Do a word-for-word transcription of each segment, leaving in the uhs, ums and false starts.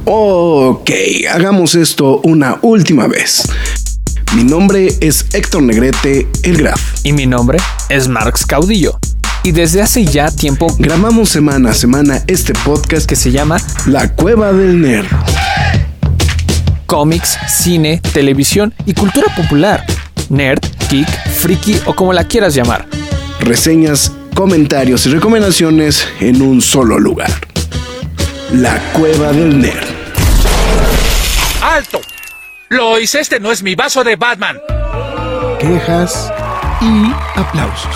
Ok, hagamos esto una última vez. Mi nombre es Héctor Negrete, el Graf. Y mi nombre es Marx Caudillo. Y desde hace ya tiempo grabamos semana a semana este podcast que se llama La Cueva del Nerd. Cómics, cine, televisión y cultura popular. Nerd, geek, friki o como la quieras llamar. Reseñas, comentarios y recomendaciones en un solo lugar. La Cueva del Nerd. ¡Alto! ¡Lo hice! Este no es mi vaso de Batman. Quejas y aplausos.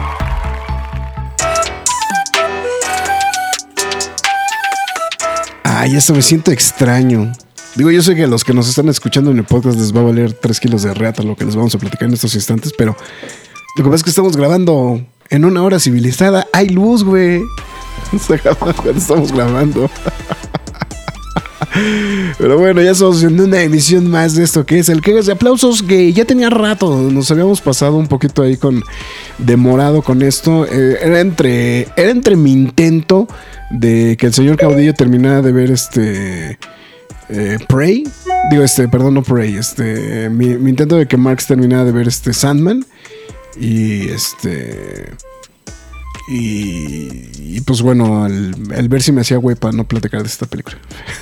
Ay, eso me siento extraño. Digo, yo sé que a los que nos están escuchando en el podcast les va a valer tres kilos de reata lo que les vamos a platicar en estos instantes, pero lo que pasa es que estamos grabando en una hora civilizada. Hay luz, güey. Cuando estamos grabando. Pero bueno, ya estamos haciendo una emisión más de esto que es el Quejas de Aplausos, que ya tenía rato. Nos habíamos pasado un poquito ahí con demorado con esto. Eh, era entre era entre mi intento de que el señor Caudillo terminara de ver este eh, Prey. Digo, este, perdón, no Prey. Este, mi, mi intento de que Marx terminara de ver este Sandman. Y este... Y, y pues bueno, el, el ver si me hacía güey para no platicar de esta película.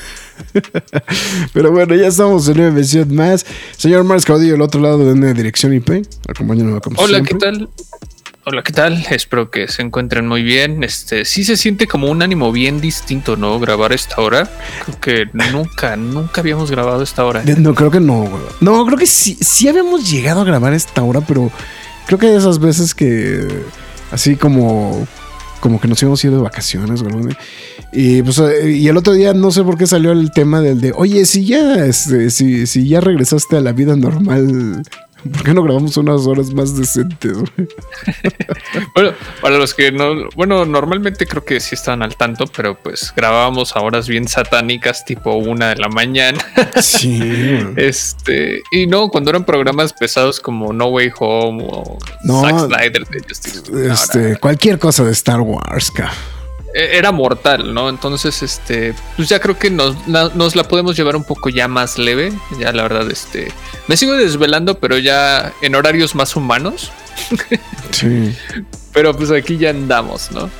Pero bueno, ya estamos en una emisión más. Señor Marx Caudillo, al otro lado de una dirección I P. Acompáñanos como Hola, siempre. ¿qué tal? Hola, ¿qué tal? Espero que se encuentren muy bien. Este, sí se siente como un ánimo bien distinto, ¿no? Grabar esta hora. Creo que nunca, nunca habíamos grabado esta hora. No, creo que no, güey. No, creo que sí, sí habíamos llegado a grabar esta hora, pero creo que hay esas veces que así como, como que nos íbamos a ir de vacaciones, güey. Y pues, y el otro día no sé por qué salió el tema del de, oye, si ya, este, si, si ya regresaste a la vida normal, ¿por qué no grabamos unas horas más decentes, güey? Bueno, para los que no, bueno, normalmente creo que sí estaban al tanto, pero pues grabábamos a horas bien satánicas, tipo una de la mañana. Sí. Este, y no, cuando eran programas pesados como No Way Home o no, Zack Snyder de Justice. Este, Ahora, cualquier cosa de Star Wars, ca. Era mortal, ¿no? Entonces, este, pues ya creo que nos, la, nos la podemos llevar un poco ya más leve. Ya la verdad, este, me sigo desvelando, pero ya en horarios más humanos. Sí. Pero pues aquí ya andamos, ¿no?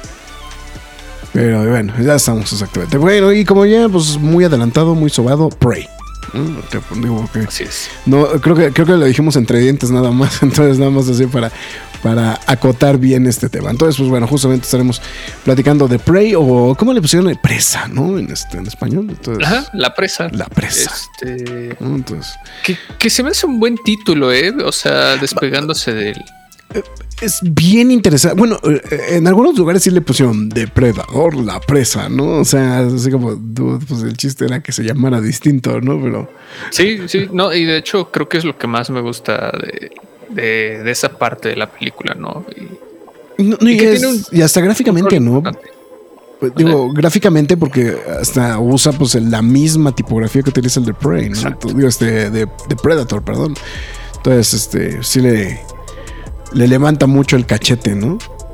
Pero bueno, ya estamos exactamente. Bueno, y como ya, pues muy adelantado, muy sobado, Prey. ¿No? Te digo que Así es. no, creo que creo que lo dijimos entre dientes nada más, entonces nada más así para, para acotar bien este tema. Entonces, pues bueno, justamente estaremos platicando de Prey, o ¿cómo le pusieron? Presa, ¿no? En este en español. Entonces, Ajá, La Presa. La Presa. Este, ¿no? Entonces, que, que se me hace un buen título, ¿eh? O sea, despegándose del... es bien interesante. Bueno, en algunos lugares sí le pusieron Depredador, La Presa, ¿no? O sea, así como, pues el chiste era que se llamara distinto, ¿no? Pero Sí, sí, no, y de hecho creo que es lo que más me gusta de, de, de esa parte de la película, ¿no? Y, no, no, y, y que es, tiene un, y hasta gráficamente, ¿no? Pues, digo, ¿sí? Gráficamente porque hasta usa pues la misma tipografía que utiliza el de Prey, ¿no? Entonces, digo, este, de, de Predator, perdón. Entonces, este, sí le, le levanta mucho el cachete, ¿no?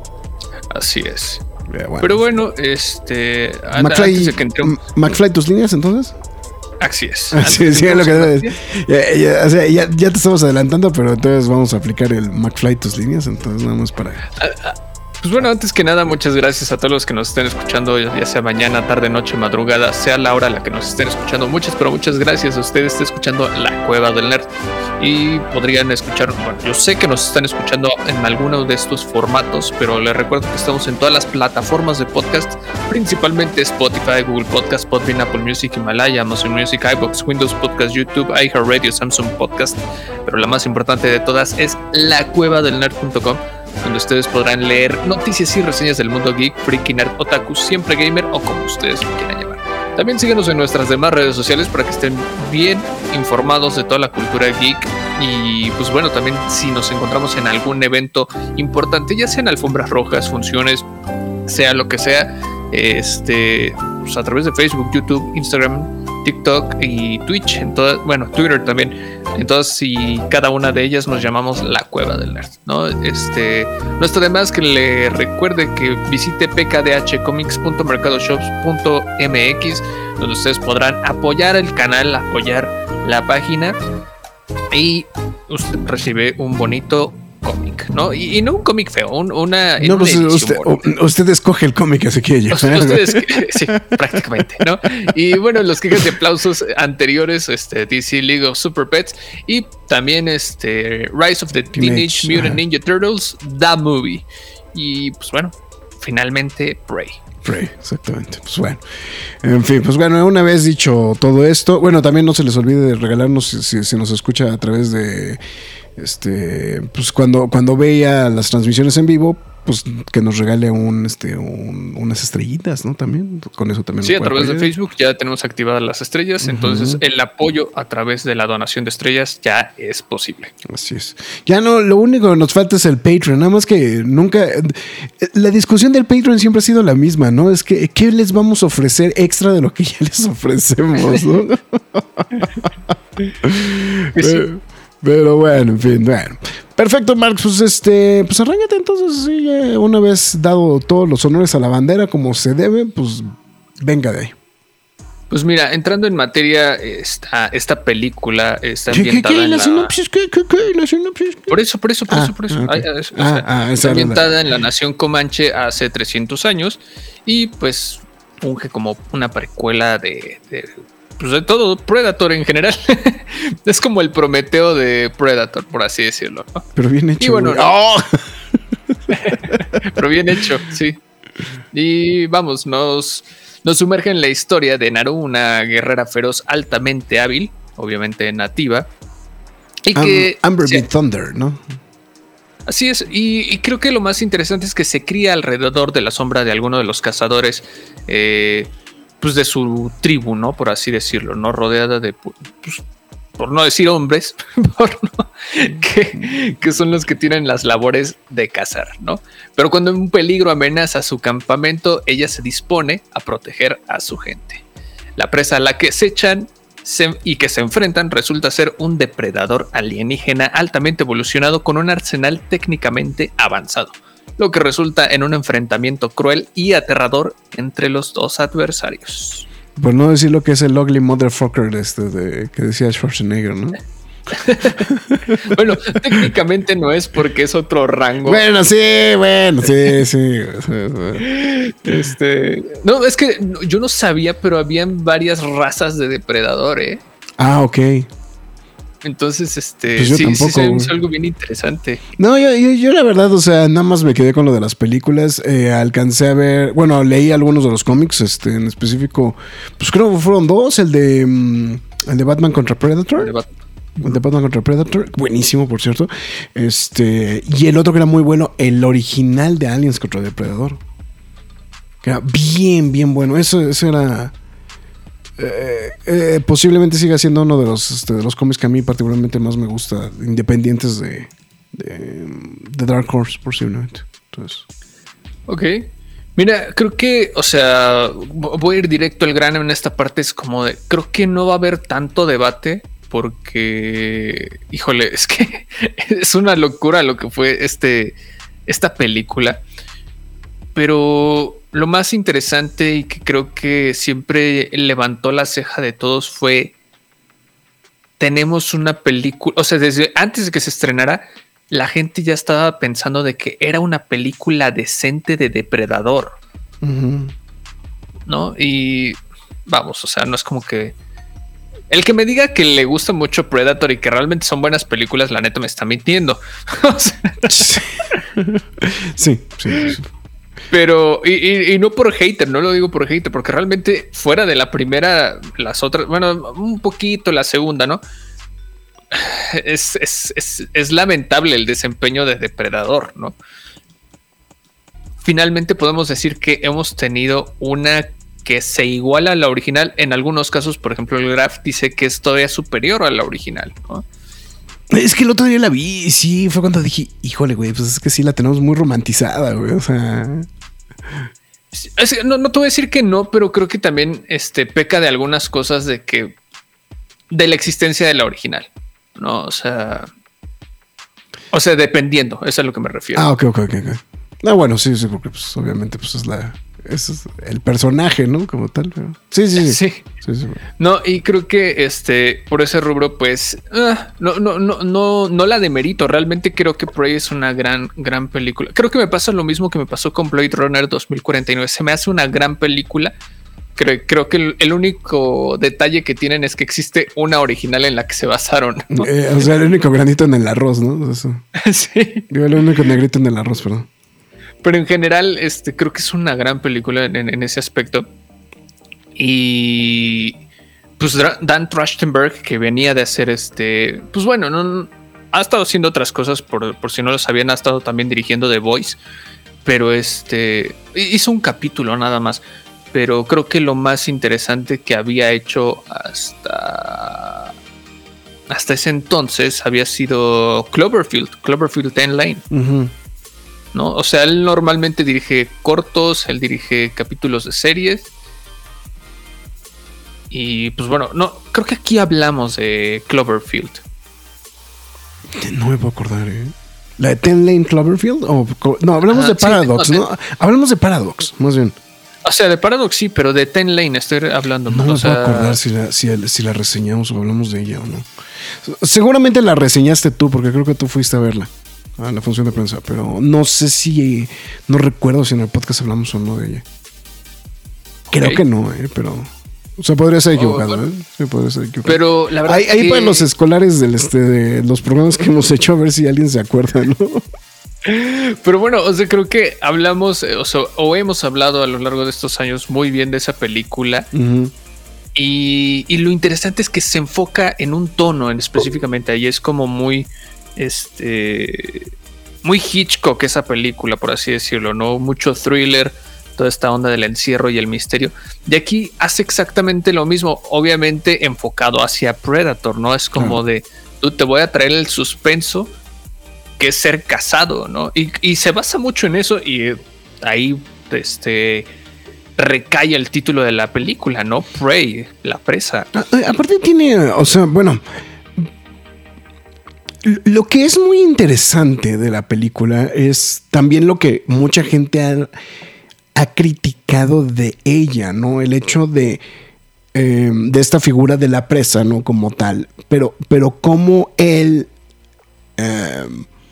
Así es. Yeah, bueno. Pero bueno, este... McFly, antes de que entremos, McFly, ¿tus líneas entonces? así es. Sí, sí, es lo que debes. Ya, ya, o sea, ya, ya te estamos adelantando, pero entonces vamos a aplicar el McFly, tus líneas, entonces nada más para... Pues bueno, antes que nada, muchas gracias a todos los que nos estén escuchando, ya sea mañana, tarde, noche, madrugada, sea la hora a la que nos estén escuchando. Muchas, pero muchas gracias a ustedes. Está escuchando La Cueva del Nerd y podrían escuchar, bueno, yo sé que nos están escuchando en alguno de estos formatos, pero les recuerdo que estamos en todas las plataformas de podcast, principalmente Spotify, Google Podcast, Podbean, Apple Music, Himalaya, Amazon Music, iVoox, Windows Podcast, YouTube, iHeartRadio, Samsung Podcast, pero la más importante de todas es la cueva del nerd punto com, donde ustedes podrán leer noticias y reseñas del mundo geek, freaky, nerd, otaku, siempre gamer o como ustedes lo quieran llamar. También síguenos en nuestras demás redes sociales para que estén bien informados de toda la cultura geek. Y pues bueno, también si nos encontramos en algún evento importante, ya sean alfombras rojas, funciones, sea lo que sea, este, pues a través de Facebook, YouTube, Instagram, TikTok y Twitch, en todas, bueno, Twitter también. Entonces, y cada una de ellas nos llamamos La Cueva del Nerd, ¿no? Este, no está de más que le recuerde que visite p k d h comics punto mercado shops punto m x, donde ustedes podrán apoyar el canal, apoyar la página y usted recibe un bonito cómic, ¿no? Y, y no un cómic feo, un, una... No, pues usted, usted escoge el cómic así que ella. Ustedes, sí, prácticamente, ¿no? Y bueno, los quejas de aplausos anteriores, este, D C League of Super Pets y también este Rise of the Teenage, Teenage Mutant Ninja Turtles, The Movie. Y pues bueno, finalmente Prey. Prey, exactamente. Pues bueno, en fin, pues bueno, una vez dicho todo esto, bueno, también no se les olvide de regalarnos si, si, si nos escucha a través de este, pues cuando, cuando vea las transmisiones en vivo, pues que nos regale un, este, un, unas estrellitas, ¿no? También, con eso también. Sí, a través apoyar. de Facebook ya tenemos activadas las estrellas, uh-huh. Entonces el apoyo a través de la donación de estrellas ya es posible. Así es. Ya no, lo único que nos falta es el Patreon, nada más que nunca, la discusión del Patreon siempre ha sido la misma, ¿no? Es que, ¿qué les vamos a ofrecer extra de lo que ya les ofrecemos, ¿no? Pues sí. Pero bueno, en fin, bueno. Perfecto, Marx, pues este, pues arráncate entonces, sí, ya una vez dado todos los honores a la bandera como se debe, pues venga de ahí. Pues mira, entrando en materia, esta, esta película está ambientada ¿Qué, qué, qué, en la... la... sinopsis? ¿Qué, qué, qué, la sinopsis? Por eso, por eso, por ah, eso, por eso. Okay. Ay, o sea, ah, ah, está ambientada en la nación Comanche hace trescientos años y pues funge como una precuela de... de pues de todo, Predator en general. Es como el Prometeo de Predator, por así decirlo, ¿no? Pero bien hecho. Y bueno, no. ¡Oh! Pero bien hecho, sí. Y vamos, nos, nos sumerge en la historia de Naru, una guerrera feroz altamente hábil, obviamente nativa. Y que... Um, Amber sí, Beat Thunder, ¿no? Así es, y, y creo que lo más interesante es que se cría alrededor de la sombra de alguno de los cazadores, eh, pues de su tribu, ¿no? Por así decirlo, ¿no? Rodeada de, pues, por no decir hombres, por no, que, que son los que tienen las labores de cazar, ¿no? Pero cuando un peligro amenaza su campamento, ella se dispone a proteger a su gente. La presa a la que se echan se, y que se enfrentan resulta ser un depredador alienígena altamente evolucionado con un arsenal técnicamente avanzado, lo que resulta en un enfrentamiento cruel y aterrador entre los dos adversarios. Por no decir lo que es el ugly motherfucker este de, que decía Schwarzenegger, ¿no? Bueno, técnicamente no es porque es otro rango. Bueno, sí, bueno, sí, sí. Este, no, es que yo no sabía, pero habían varias razas de depredador, ¿eh? Ah, ok. Entonces, este, pues yo sí, tampoco, sí se me hizo algo bien interesante. No, yo, yo, yo la verdad, o sea, nada más me quedé con lo de las películas. Eh, alcancé a ver, bueno, leí algunos de los cómics, este, en específico, pues creo que fueron dos, el de, el de Batman contra Predator. El de Bat- El de Batman contra Predator, buenísimo, por cierto. Este, y el otro que era muy bueno, el original de Aliens contra Depredador. Que era bien, bien bueno. Eso, eso era. Eh, eh, posiblemente siga siendo uno de los, este, de los cómics que a mí particularmente más me gusta, independientes de, de, de Dark Horse, posiblemente. Entonces. Ok. Mira, creo que, o sea, voy a ir directo al grano en esta parte. Es como de, creo que no va a haber tanto debate. Porque, híjole, es que es una locura lo que fue este, esta película. Pero lo más interesante y que creo que siempre levantó la ceja de todos fue: tenemos una película, o sea, desde antes de que se estrenara, la gente ya estaba pensando de que era una película decente de Depredador. Uh-huh. ¿No? Y vamos, o sea, no es como que... El que me diga que le gusta mucho Predator y que realmente son buenas películas, la neta me está mintiendo. sí, sí, sí. Pero, y, y, y no por hater, no lo digo por hater, porque realmente fuera de la primera, las otras, bueno, un poquito la segunda, ¿no? Es, es, es, es lamentable el desempeño de Depredador, ¿no? Finalmente podemos decir que hemos tenido una que se iguala a la original. En algunos casos, por ejemplo, el Graph dice que es todavía superior a la original, ¿no? Es que el otro día la vi y sí, fue cuando dije, híjole, güey, pues es que sí la tenemos muy romantizada, güey, o sea... Es, no, no te voy a decir que no, pero creo que también este, peca de algunas cosas de que de la existencia de la original, ¿no? O sea, o sea, dependiendo, eso es a lo que me refiero. Ah, ok, ok, ok. okay. Ah, bueno, sí, sí, porque pues, obviamente pues es la es el personaje, ¿no? Como tal. Pero... Sí, sí, sí. Sí. sí, sí. No, y creo que este, por ese rubro, pues, uh, no, no, no, no, no la demerito. Realmente creo que Prey es una gran, gran película. Creo que me pasa lo mismo que me pasó con Blade Runner dos mil cuarenta y nueve. Se me hace una gran película. Creo, creo que el, el único detalle que tienen es que existe una original en la que se basaron, ¿no? Eh, o sea, el único granito en el arroz, ¿no? Eso. Sí. Digo, el único negrito en el arroz, perdón. Pero en general, este, creo que es una gran película en, en, en ese aspecto. Y pues Dan Trachtenberg, que venía de hacer este, pues bueno, no, no ha estado haciendo otras cosas, por, por si no lo sabían, ha estado también dirigiendo The Voice, pero este hizo un capítulo nada más. Pero creo que lo más interesante que había hecho hasta hasta ese entonces había sido Cloverfield, Cloverfield ten Lane. Uh-huh. ¿No? O sea, él normalmente dirige cortos, él dirige capítulos de series. Y pues bueno, no, creo que aquí hablamos de Cloverfield. No me puedo acordar, ¿eh? ¿La de ten Lane Cloverfield? O, no, hablamos ah, de Paradox, sí, no, ¿no? Hablamos de Paradox, más bien. O sea, de Paradox sí, pero de ten Lane estoy hablando. No me o sea... puedo acordar si la, si, si la reseñamos o hablamos de ella o no. Seguramente la reseñaste tú, porque creo que tú fuiste a verla. A la función de prensa, pero no sé si, no recuerdo si en el podcast hablamos o no de ella. Creo okay. que no, eh, pero, o sea, podría ser equivocado, oh, bueno. ¿eh? Sí, podría ser equivocado. Pero la verdad ahí, ahí que... para los escolares del este, de los programas que hemos hecho, a ver si alguien se acuerda, ¿no? Pero bueno, o sea, creo que hablamos, o, sea, o hemos hablado a lo largo de estos años muy bien de esa película. Uh-huh. Y, y lo interesante es que se enfoca en un tono en específicamente. Ahí es como muy... Este muy Hitchcock esa película, por así decirlo, ¿no? Mucho thriller, toda esta onda del encierro y el misterio. Y aquí hace exactamente lo mismo, obviamente enfocado hacia Predator, ¿no? Es como uh-huh. de, tú te voy a traer el suspenso que es ser casado, ¿no? Y, y se basa mucho en eso y ahí este recae el título de la película, ¿no? Prey, la presa. A, aparte tiene, o sea, bueno... Lo que es muy interesante de la película es también lo que mucha gente ha, ha criticado de ella, ¿no? El hecho de, eh, de esta figura de la presa, ¿no? Como tal. Pero, pero cómo él eh,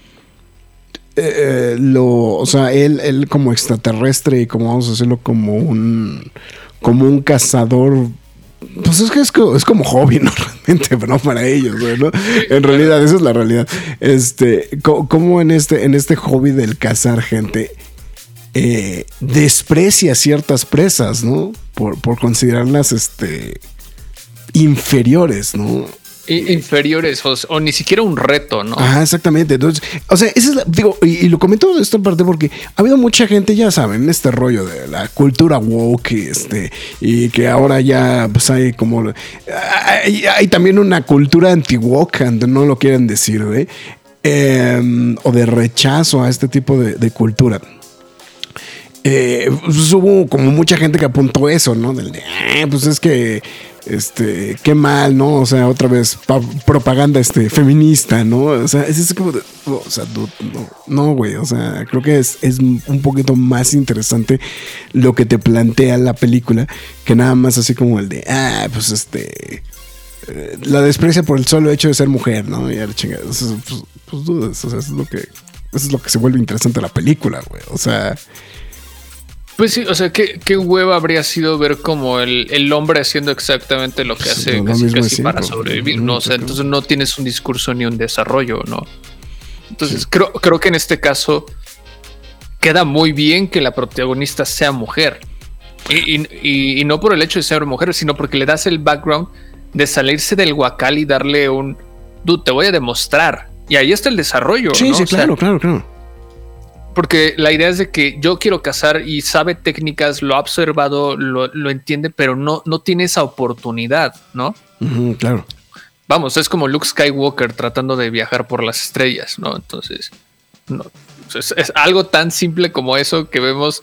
eh, lo, o sea, él, él como extraterrestre y como vamos a decirlo como un, como un cazador. Pues es que es como, es como hobby, ¿no? Realmente, pero no para ellos, ¿no? En realidad, esa es la realidad. Este, como en este, en este hobby del cazar gente, eh, desprecia ciertas presas, ¿no? Por, por considerarlas, este, inferiores, ¿no? Inferiores o, o ni siquiera un reto, ¿no? Ajá, exactamente. Entonces, o sea, esa es la, digo, y, y lo comento de esta parte porque ha habido mucha gente, ya saben, este rollo de la cultura woke, este, y que ahora ya pues hay como hay, hay también una cultura anti-woke, no lo quieren decir, ¿eh? Eh, o de rechazo a este tipo de, de cultura. Eh, pues hubo como mucha gente que apuntó eso, ¿no? Del de, eh, pues es que este, qué mal, ¿no? O sea, otra vez pa- propaganda este, feminista, ¿no? O sea, es, es como de, o sea, no, no, güey, o sea, creo que es, es un poquito más interesante lo que te plantea la película que nada más así como el de, ah, pues este, eh, la desprecia por el solo hecho de ser mujer, ¿no? Y a la chingada, pues, pues, pues dudas, o sea, eso es lo que, eso es lo que se vuelve interesante la película, güey, o sea... Pues sí, o sea, ¿qué, qué hueva habría sido ver como el, el hombre haciendo exactamente lo que pues hace casi, casi para sobrevivir, ¿no? O sea, entonces no tienes un discurso ni un desarrollo, ¿no? Entonces sí. creo, creo que en este caso queda muy bien que la protagonista sea mujer. Y, y, y, y no por el hecho de ser mujer, sino porque le das el background de salirse del guacal y darle un... Dude, te voy a demostrar. Y ahí está el desarrollo, sí, ¿no? Sí, o claro, sea, claro, claro. Porque la idea es de que yo quiero cazar y sabe técnicas, lo ha observado, lo, lo entiende, pero no, no tiene esa oportunidad, ¿no? Uh-huh, claro. Vamos, es como Luke Skywalker tratando de viajar por las estrellas, ¿no? Entonces, no, es, es algo tan simple como eso que vemos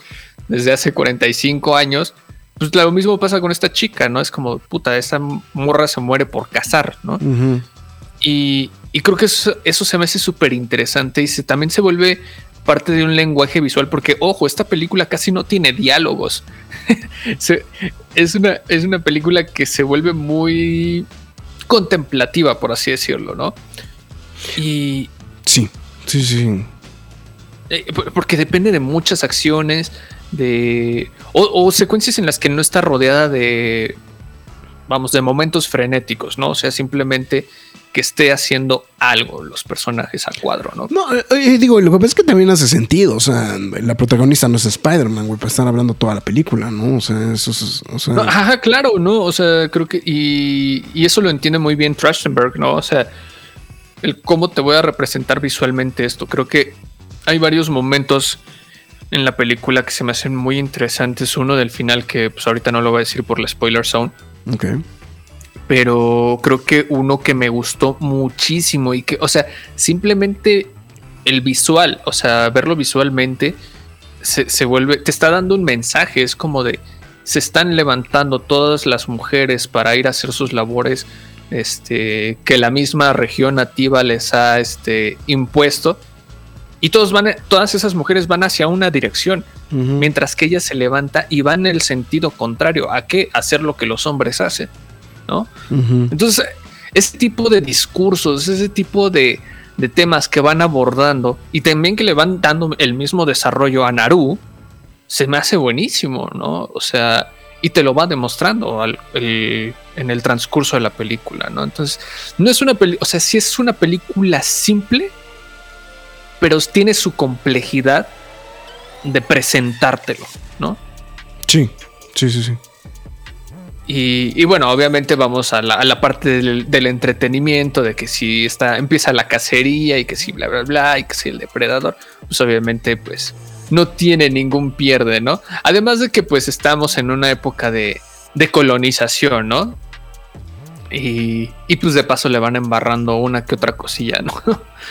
desde hace cuarenta y cinco años. Pues lo mismo pasa con esta chica, ¿no? Es como, puta, esta morra se muere por cazar, ¿no? Uh-huh. Y, y creo que eso, eso se me hace súper interesante y se, también se vuelve parte de un lenguaje visual porque, ojo, esta película casi no tiene diálogos. se, es, una, es una película que se vuelve muy contemplativa, por así decirlo, ¿no? Y... Sí, sí, sí. Eh, porque depende de muchas acciones, de o, o secuencias en las que no está rodeada de, vamos, de momentos frenéticos, ¿no? O sea, simplemente que esté haciendo algo los personajes a cuadro, ¿no? No, eh, digo, lo que pasa es que también hace sentido. O sea, la protagonista no es Spider-Man, güey, para estar hablando toda la película, ¿no? O sea, eso es... O sea... No, ajá, claro, ¿no? O sea, creo que... Y, y eso lo entiende muy bien Trachtenberg, ¿no? O sea, el cómo te voy a representar visualmente esto. Creo que hay varios momentos en la película que se me hacen muy interesantes. Uno del final que pues ahorita no lo voy a decir por la spoiler zone. Ok. Pero creo que uno que me gustó muchísimo y que, o sea, simplemente el visual, o sea, verlo visualmente se, se vuelve, te está dando un mensaje. Es como de, se están levantando todas las mujeres para ir a hacer sus labores, este, que la misma región nativa les ha este, impuesto. Y todos van, todas esas mujeres van hacia una dirección, uh-huh. mientras que ella se levanta y va en el sentido contrario. ¿A qué? Hacer lo que los hombres hacen, ¿no? Uh-huh. Entonces, ese tipo de discursos, ese tipo de, de temas que van abordando y también que le van dando el mismo desarrollo a Naru, se me hace buenísimo, ¿no? O sea, y te lo va demostrando al, el, en el transcurso de la película, ¿no? Entonces, no es una película, o sea, sí es una película simple, pero tiene su complejidad de presentártelo, ¿no? Sí, sí, sí, sí. Y, y bueno, obviamente vamos a la, a la parte del, del entretenimiento, de que si está, empieza la cacería y que si bla, bla, bla, y que si el depredador, pues obviamente pues no tiene ningún pierde, ¿no? Además de que pues estamos en una época de, de colonización, ¿no? Y, y pues de paso le van embarrando una que otra cosilla, ¿no?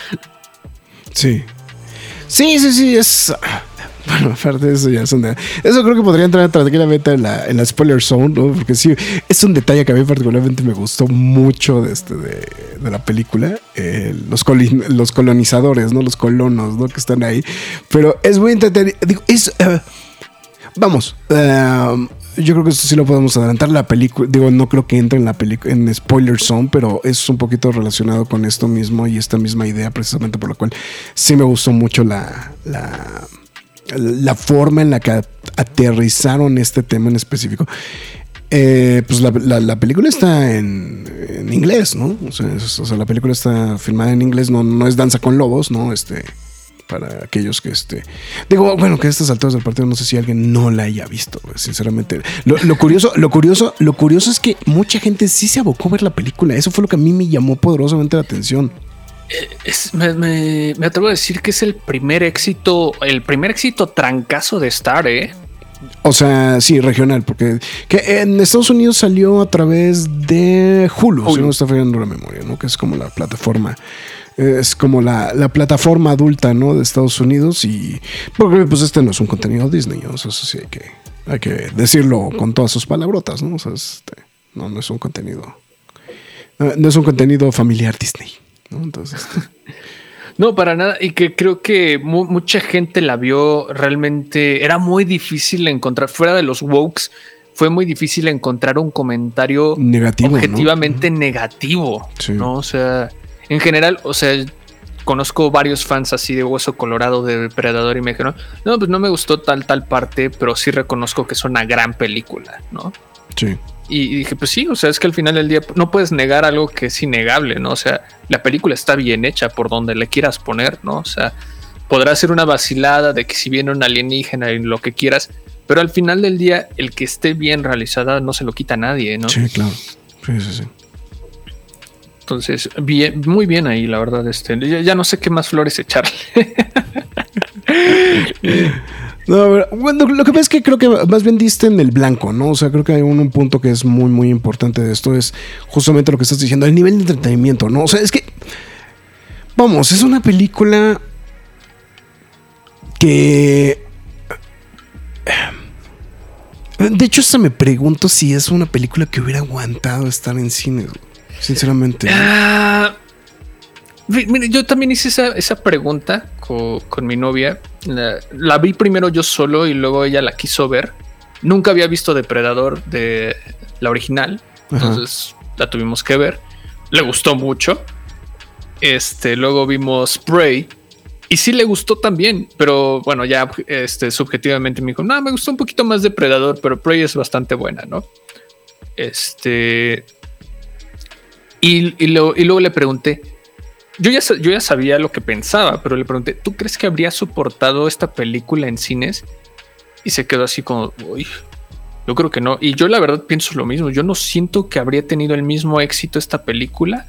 Sí. Sí, sí, sí, es... Bueno, aparte de eso ya son de... Eso creo que podría entrar tranquilamente en la, en la spoiler zone, ¿no? Porque sí, es un detalle que a mí particularmente me gustó mucho de, este, de, de la película. Eh, los, coli- los colonizadores, ¿no? Los colonos, ¿no? Que están ahí. Pero es muy entretenido. Digo, es... Uh, vamos. Uh, yo creo que eso sí lo podemos adelantar. La película, digo, no creo que entre en la película en spoiler zone, pero es un poquito relacionado con esto mismo y esta misma idea, precisamente por la cual sí me gustó mucho la, la, la forma en la que aterrizaron este tema en específico. Eh, pues la, la, la película está en, en inglés, ¿no? O sea, es, o sea, la película está filmada en inglés, no, no es Danza con Lobos, ¿no? Este. Para aquellos que este digo, bueno, que a estas alturas del partido no sé si alguien no la haya visto, sinceramente. Lo, lo curioso, lo curioso, lo curioso es que mucha gente sí se abocó a ver la película. Eso fue lo que a mí me llamó poderosamente la atención. Es, me, me, me atrevo a decir que es el primer éxito, el primer éxito trancazo de Star, ¿eh? O sea, sí, regional, porque que en Estados Unidos salió a través de Hulu, Hulu. Si no me está fallando la memoria, ¿no? Que es como la plataforma. Es como la, la plataforma adulta, ¿no? De Estados Unidos. Y porque pues este no es un contenido Disney, ¿no? O sea, eso sí hay que, hay que decirlo con todas sus palabrotas, ¿no? O sea, este, no, no es un contenido. No es un contenido familiar Disney, ¿no? Entonces. No, para nada. Y que creo que mu- mucha gente la vio realmente. Era muy difícil encontrar, fuera de los wokes, fue muy difícil encontrar un comentario negativo, objetivamente ¿no? negativo, sí. ¿no? O sea, en general, o sea, conozco varios fans así de Hueso Colorado, de Depredador, y me dijeron, no, pues no me gustó tal, tal parte, pero sí reconozco que es una gran película, ¿no? Sí. Y, y dije, pues sí, o sea, es que al final del día no puedes negar algo que es innegable, ¿no? O sea, la película está bien hecha por donde le quieras poner, ¿no? O sea, podrá ser una vacilada de que si viene un alienígena y lo que quieras, pero al final del día, el que esté bien realizada no se lo quita a nadie, ¿no? Sí, claro. Sí, sí, sí. Entonces, bien, muy bien ahí, la verdad. Este, ya, ya no sé qué más flores echarle. No, bueno, lo que pasa es que creo que más bien diste en el blanco, ¿no? O sea, creo que hay un, un punto que es muy, muy importante de esto, es justamente lo que estás diciendo, el nivel de entretenimiento, ¿no? O sea, es que, vamos, es una película que De hecho, hasta me pregunto si es una película que hubiera aguantado estar en cines, sinceramente. Ah, mire, yo también hice esa, esa pregunta con, con mi novia. La, la vi primero yo solo y luego ella la quiso ver. Nunca había visto Depredador de la original, entonces Ajá. la tuvimos que ver. Le gustó mucho. Este, luego vimos Prey y sí le gustó también, pero bueno, ya este, subjetivamente me dijo, no, me gustó un poquito más Depredador, pero Prey es bastante buena, ¿no? Este, y, y, lo, y luego le pregunté, yo ya, yo ya sabía lo que pensaba, pero le pregunté, ¿tú crees que habría soportado esta película en cines? Y se quedó así como, uy, yo creo que no. Y yo la verdad pienso lo mismo, yo no siento que habría tenido el mismo éxito esta película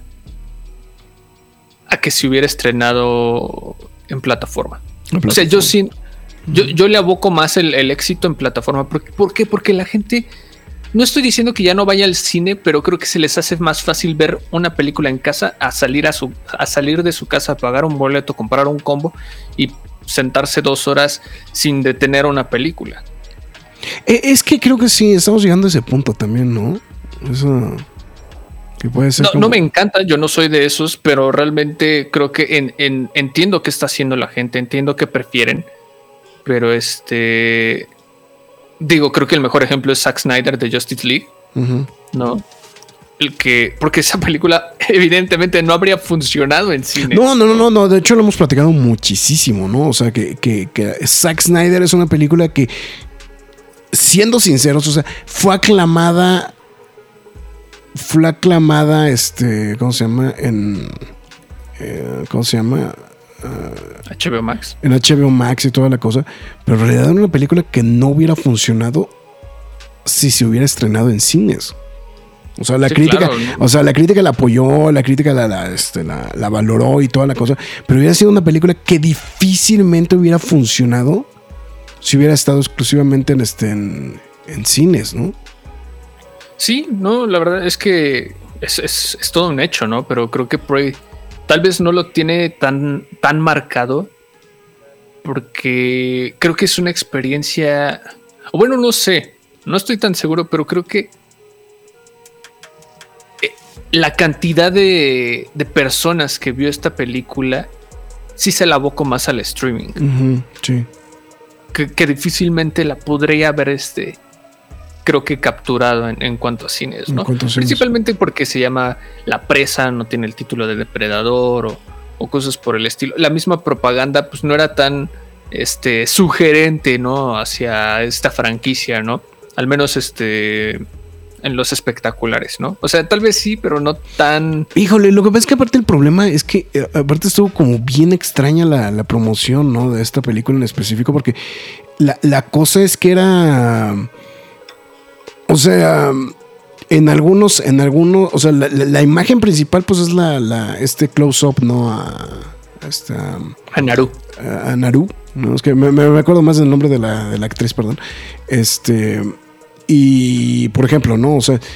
a que se hubiera estrenado en plataforma. En plataforma. O sea, yo sí, yo, yo le aboco más el, el éxito en plataforma. ¿Por, ¿Por qué? Porque la gente, no estoy diciendo que ya no vaya al cine, pero creo que se les hace más fácil ver una película en casa a salir a su, a salir de su casa, pagar un boleto, comprar un combo y sentarse dos horas sin detener una película. Es que creo que sí, estamos llegando a ese punto también, ¿no? Eso... Que puede ser no, como... no me encanta, yo no soy de esos, pero realmente creo que en, en, entiendo qué está haciendo la gente, entiendo que prefieren, pero este digo, creo que el mejor ejemplo es Zack Snyder de Justice League, uh-huh. ¿no? El que, porque esa película evidentemente no habría funcionado en cine. No, no, no, no, no, de hecho lo hemos platicado muchísimo, ¿no? O sea, que, que, que Zack Snyder es una película que, siendo sinceros, o sea, fue aclamada... Fue aclamada, este, ¿cómo se llama? En, eh, ¿cómo se llama? Uh, H B O Max. En H B O Max y toda la cosa. Pero en realidad era una película que no hubiera funcionado si se hubiera estrenado en cines. O sea, la sí, crítica, claro, ¿no? O sea, la crítica la apoyó, la crítica la, la, este, la, la valoró y toda la cosa. Pero hubiera sido una película que difícilmente hubiera funcionado si hubiera estado exclusivamente en, este, en, en cines, ¿no? Sí, no, la verdad es que es, es, es todo un hecho, ¿no? Pero creo que Prey tal vez no lo tiene tan, tan marcado porque creo que es una experiencia... Bueno, no sé, no estoy tan seguro, pero creo que la cantidad de, de personas que vio esta película sí se la abocó más al streaming. Uh-huh, sí. Que, que difícilmente la podría haber este... creo que capturado en, en cuanto a cines, ¿no? Principalmente porque se llama La Presa, no tiene el título de Depredador o, o cosas por el estilo. La misma propaganda pues no era tan este, sugerente, ¿no? Hacia esta franquicia, ¿no? Al menos este en los espectaculares, ¿no? O sea, tal vez sí, pero no tan... Híjole, lo que pasa es que aparte el problema es que eh, aparte estuvo como bien extraña la, la promoción, ¿no? De esta película en específico, porque la, la cosa es que era... O sea, en algunos, en algunos, o sea, la, la, la imagen principal, pues es la, la este close-up, ¿no? A, a esta. A Naru. A, a Naru, ¿no? Es que me, me acuerdo más del nombre de la, de la actriz, perdón. Este. Y, por ejemplo, ¿no? O sea,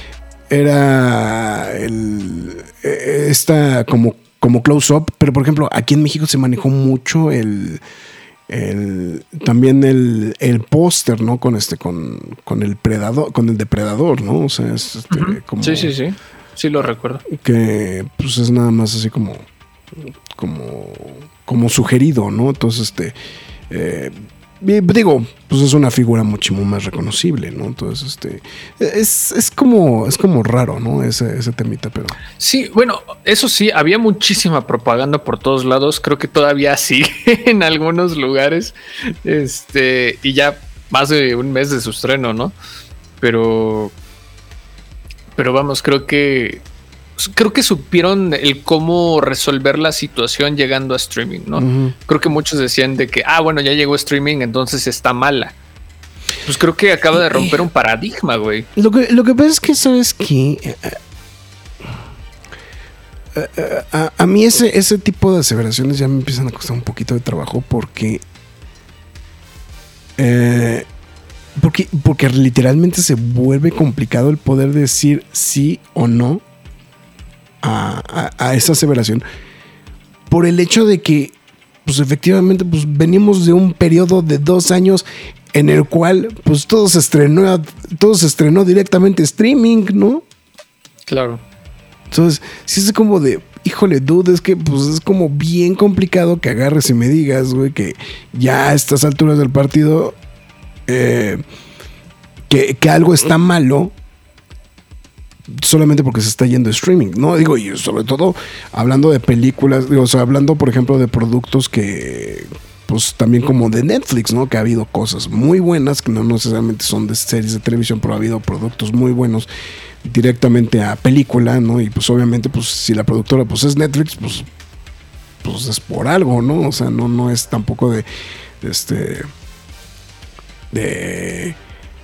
era el. Esta como, como close-up, pero por ejemplo, aquí en México se manejó mucho el. El, también el, el póster, ¿no? Con este, con, con el predador, con el depredador, ¿no? O sea, es este, uh-huh. como. Sí, sí, sí. Sí, lo recuerdo. Que pues es nada más así como. Como. Como sugerido, ¿no? Entonces, este. Eh, digo, pues es una figura muchísimo más reconocible, ¿no? Entonces, este. Es, es como. Es como raro, ¿no? Ese, ese temita, pero. Sí, bueno, eso sí, había muchísima propaganda por todos lados. Creo que todavía sí en algunos lugares. Este. Y ya más de un mes de su estreno, ¿no? Pero. Pero vamos, creo que. Creo que supieron el cómo resolver la situación llegando a streaming, ¿no? Uh-huh. Creo que muchos decían de que, ah, bueno, ya llegó streaming, entonces está mala. Pues creo que acaba de romper un paradigma, güey. Lo que, lo que pasa es que, ¿sabes qué? A, a, a mí ese, ese tipo de aseveraciones ya me empiezan a costar un poquito de trabajo porque... Eh, porque, porque literalmente se vuelve complicado el poder decir sí o no A, a, a esa aseveración por el hecho de que pues efectivamente pues venimos de un periodo de dos años en el cual pues todo se estrenó, todo se estrenó directamente streaming, ¿no? Claro. Entonces, sí es como de, híjole, dude, es que pues es como bien complicado que agarres y me digas, güey, que ya a estas alturas del partido eh, que, que algo está malo solamente porque se está yendo streaming, ¿no? Digo, y sobre todo hablando de películas, digo, o sea, hablando, por ejemplo, de productos que, pues también como de Netflix, ¿no? Que ha habido cosas muy buenas, que no necesariamente son de series de televisión, pero ha habido productos muy buenos directamente a película, ¿no? Y pues obviamente, pues si la productora pues es Netflix, pues, pues es por algo, ¿no? O sea, no, no es tampoco de, de este... de...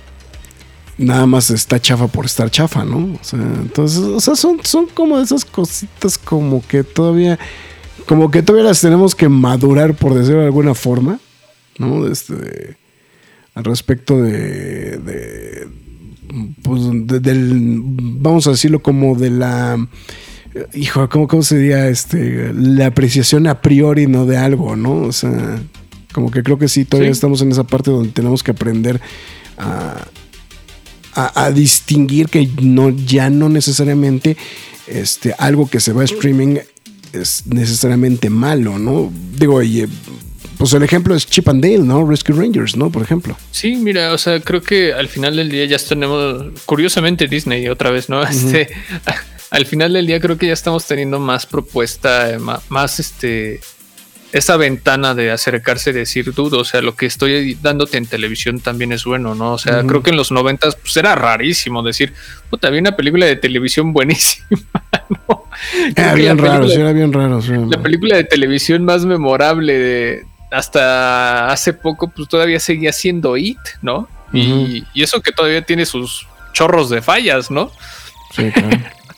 nada más está chafa por estar chafa, ¿no? O sea, entonces, o sea, son, son como esas cositas como que todavía, como que todavía las tenemos que madurar, por decirlo de alguna forma, ¿no? Este, al respecto de, de pues, de, del, vamos a decirlo como de la, hijo, ¿cómo, cómo sería este, la apreciación a priori, ¿no? De algo, ¿no? O sea, como que creo que sí, todavía sí. Estamos en esa parte donde tenemos que aprender a A, a distinguir que no, ya no necesariamente este, algo que se va a streaming es necesariamente malo, ¿no? Digo, oye, pues el ejemplo es Chip and Dale, ¿no? Rescue Rangers, ¿no? Por ejemplo. Sí, mira, o sea, creo que al final del día ya tenemos, curiosamente Disney otra vez, ¿no? Uh-huh. Este, al final del día creo que ya estamos teniendo más propuesta, más, más este... esa ventana de acercarse y decir, dudo, o sea, lo que estoy dándote en televisión también es bueno, ¿no? O sea, uh-huh. creo que en los noventas pues era rarísimo decir, puta, había una película de televisión buenísima, ¿no? Era bien raro, sí, era bien raro. Sí, la película de televisión más memorable de hasta hace poco, pues todavía seguía siendo It, ¿no? Uh-huh. Y, y eso que todavía tiene sus chorros de fallas, ¿no? Sí, claro.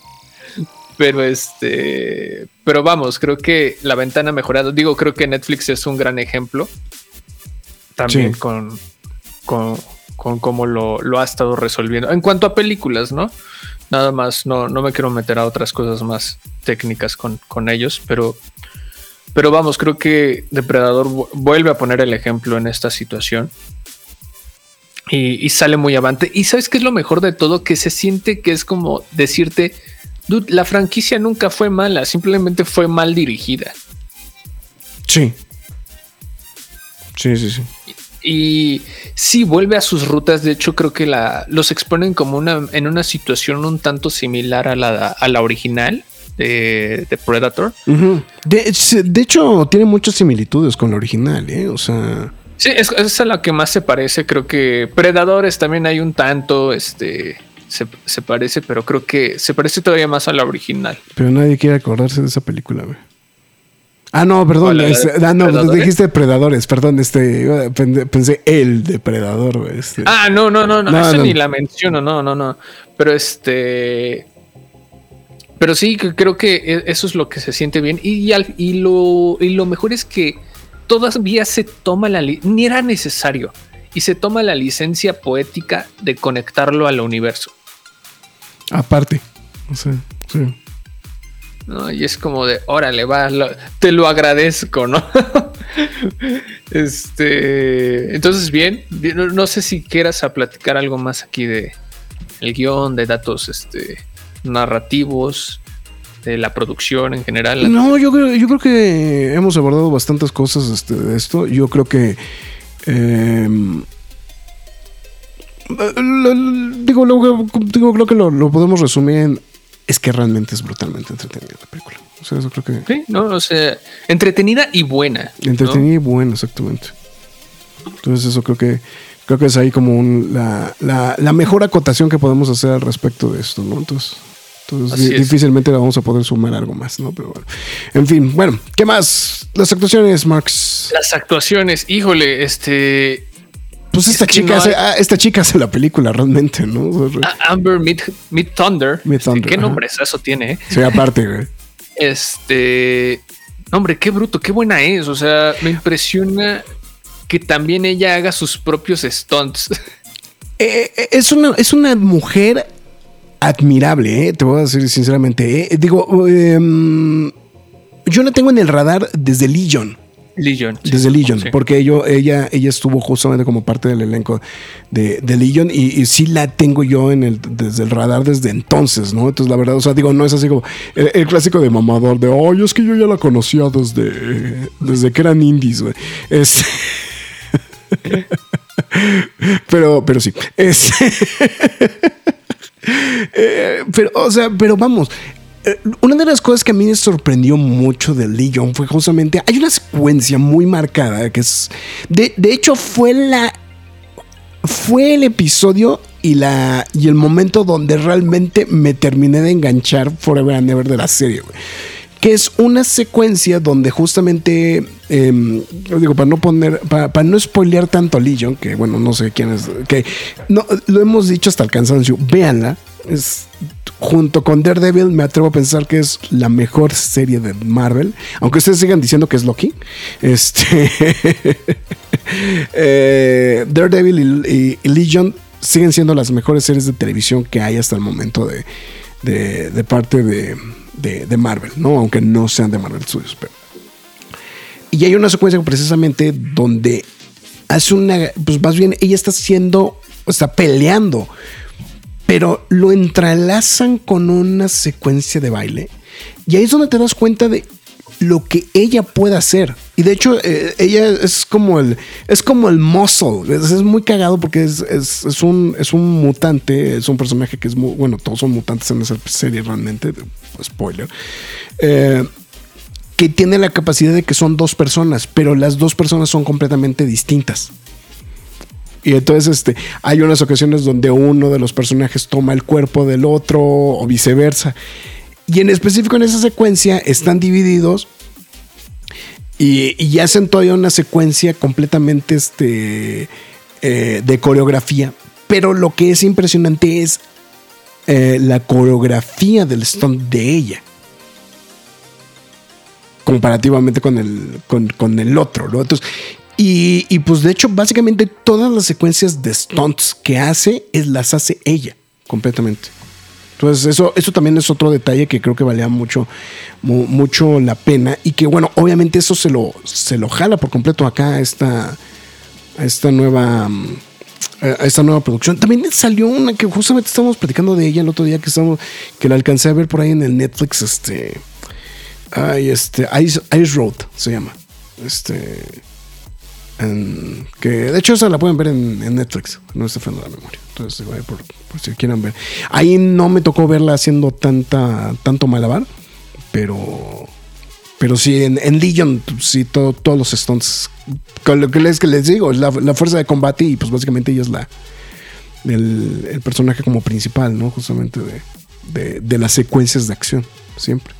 Pero este, pero vamos, creo que la ventana ha mejorado. Digo, creo que Netflix es un gran ejemplo. También sí. con, con, con cómo lo, lo ha estado resolviendo. En cuanto a películas, ¿no? Nada más, no, no me quiero meter a otras cosas más técnicas con, con ellos, pero, pero vamos, creo que Depredador vuelve a poner el ejemplo en esta situación. Y, y sale muy avante. Y ¿sabes qué es lo mejor de todo? Que se siente que es como decirte, dude, la franquicia nunca fue mala, simplemente fue mal dirigida. Sí. Sí, sí, sí. Y, y sí, vuelve a sus rutas. De hecho, creo que la, los exponen como una, en una situación un tanto similar a la, a la original de, de Predator. Uh-huh. De, de hecho, tiene muchas similitudes con la original, ¿eh? O sea... Sí, es, es a la que más se parece. Creo que Predadores también hay un tanto, este... Se, se parece, pero creo que se parece todavía más a la original. Pero nadie quiere acordarse de esa película, güey. Ah, no, perdón. Es, ah, no, ¿Predadores? Dijiste Predadores, perdón. Este, pensé el Depredador, güey. Este. Ah, no, no, no, no, no eso no. Ni la menciono, no, no, no. Pero este. Pero sí, creo que eso es lo que se siente bien. Y, y, al, y, lo, y lo mejor es que todavía se toma la. Li- ni era necesario. Y se toma la licencia poética de conectarlo al universo. Aparte, o sea, sí. No, y es como de, órale, va, lo, te lo agradezco, ¿no? este, entonces, bien, no, no sé si quieras a platicar algo más aquí de el guión, de datos este, narrativos, de la producción en general. No, yo creo, yo creo que hemos abordado bastantes cosas este, de esto. Yo creo que Eh, lo, digo, lo, digo, creo que lo, lo podemos resumir en es que realmente es brutalmente entretenida la película. O sea, eso creo que sí, no, o sea, entretenida y buena. Entretenida ¿no? y buena, exactamente. Entonces eso creo que creo que es ahí como un, la, la, la mejor acotación que podemos hacer al respecto de esto, ¿no? Entonces Entonces di- difícilmente le vamos a poder sumar algo más, ¿no? Pero bueno. En fin, bueno, ¿qué más? Las actuaciones, Marx. Las actuaciones, híjole, este... Pues esta chica, no hace, hay... esta chica hace la película realmente, ¿no? Amber Mid, Mid Thunder. Mid Thunder. ¿Qué nombre es eso tiene? ¿eh? Sí, aparte, güey. Este... Hombre, qué bruto, qué buena es. O sea, me impresiona que también ella haga sus propios stunts. Eh, es, una, es una mujer admirable, ¿eh? Te voy a decir sinceramente. ¿eh? Digo, eh, yo la tengo en el radar desde Legion. Legion. Sí, Desde Legion, sí. porque yo, ella, ella estuvo justamente como parte del elenco de, de Legion y, y sí la tengo yo en el, desde el radar desde entonces, ¿no? Entonces la verdad, o sea, digo, no es así como el, el clásico de mamador de, oye, es que yo ya la conocía desde, desde que eran indies, güey. Es... pero, pero sí. Es... eh, pero, o sea, pero vamos... Una de las cosas que a mí me sorprendió mucho de Legion fue justamente, hay una secuencia muy marcada que es, de, de hecho fue la, fue el episodio y la y el momento donde realmente me terminé de enganchar Forever and Ever de la serie, güey. Que es una secuencia donde justamente, eh, digo, para no poner, para, para no spoilear tanto Legion, que bueno, no sé quién es, que no, lo hemos dicho hasta el cansancio, véanla, es, junto con Daredevil me atrevo a pensar que es la mejor serie de Marvel, aunque ustedes sigan diciendo que es Loki, este, eh, Daredevil y, y Legion siguen siendo las mejores series de televisión que hay hasta el momento de, de, de parte de De, de Marvel, ¿no? Aunque no sean de Marvel Studios, pero... Y hay una secuencia precisamente donde hace una, pues más bien ella está haciendo, está peleando, pero lo entrelazan con una secuencia de baile y ahí es donde te das cuenta de lo que ella puede hacer. Y de hecho, eh, ella es como el es como el muscle. Es, es muy cagado porque es, es, es, un, es un mutante. Es un personaje que es muy... Bueno, todos son mutantes en esa serie realmente. Spoiler. Eh, que tiene la capacidad de que son dos personas, pero las dos personas son completamente distintas. Y entonces este, hay unas ocasiones donde uno de los personajes toma el cuerpo del otro o viceversa. Y en específico en esa secuencia están divididos y, y hacen todavía una secuencia completamente este, eh, de coreografía. Pero lo que es impresionante es eh, la coreografía del stunt de ella. Comparativamente con el, con, con el otro, ¿no? Entonces, y, y pues de hecho básicamente todas las secuencias de stunts que hace es, las hace ella completamente. Entonces eso, eso también es otro detalle que creo que valía mucho, mu, mucho la pena y que bueno, obviamente eso se lo, se lo jala por completo acá a esta, a esta nueva, a esta nueva producción. También salió una que justamente estábamos platicando de ella el otro día que estamos, que la alcancé a ver por ahí en el Netflix, este, ay, este, Ice, Ice Road se llama, este, en, que de hecho esa la pueden ver en, en Netflix, no estoy fallando la memoria. Entonces, por, por si quieran ver. Ahí no me tocó verla haciendo tanta, tanto malabar, pero, pero sí, en, en Legion, sí, todo, todos los stunts. Con lo que les, que les digo, es la, la fuerza de combate y pues básicamente ella es la el, el personaje como principal, ¿no? Justamente de, de, de las secuencias de acción, siempre.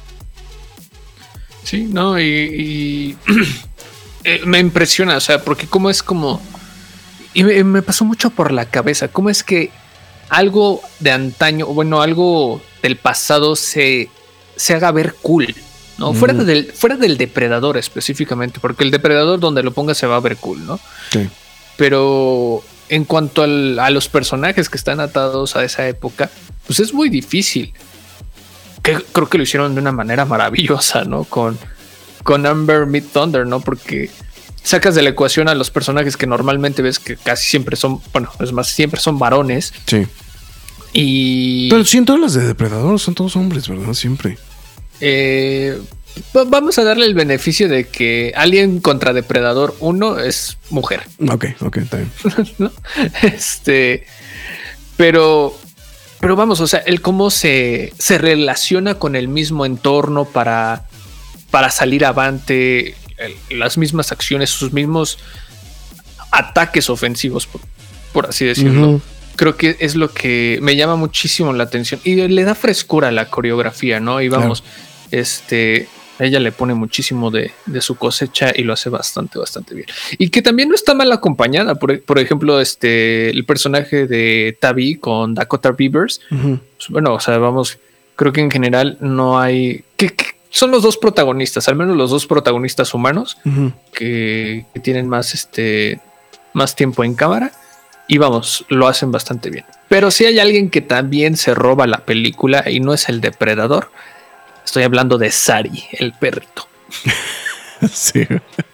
Sí, no, y, y eh, me impresiona, o sea, porque como es como... Y me, me pasó mucho por la cabeza. ¿Cómo es que algo de antaño, bueno, algo del pasado se, se haga ver cool? ¿No? Mm. Fuera, del, fuera del depredador específicamente, porque el depredador donde lo ponga se va a ver cool, ¿no? Sí. Pero en cuanto al, a los personajes que están atados a esa época, pues es muy difícil. Que creo que lo hicieron de una manera maravillosa, ¿no? Con, con Amber Mid Thunder, ¿no? Porque sacas de la ecuación a los personajes que normalmente ves que casi siempre son, bueno, es más, siempre son varones. Sí. Y... Pero sí, en todas las de Depredador son todos hombres, ¿verdad? Siempre. Eh, vamos a darle el beneficio de que Alien contra Depredador uno es mujer. Ok, ok, está bien. ¿No? Este, pero, pero vamos, o sea, el cómo se, se relaciona con el mismo entorno para, para salir avante, el, las mismas acciones, sus mismos ataques ofensivos, por, por así decirlo. Uh-huh. Creo que es lo que me llama muchísimo la atención y le da frescura a la coreografía, ¿no? Y vamos, claro. este, ella le pone muchísimo de, de su cosecha y lo hace bastante, bastante bien. Y que también no está mal acompañada. Por, por ejemplo, este, el personaje de Tavi con Dakota Beavers. Uh-huh. Pues, bueno, o sea, vamos, creo que en general no hay... que, que son los dos protagonistas, al menos los dos protagonistas humanos, uh-huh. que, que tienen más, este, más tiempo en cámara. Y vamos, lo hacen bastante bien. Pero si hay alguien que también se roba la película y no es el depredador, estoy hablando de Sari, el perrito. Sí.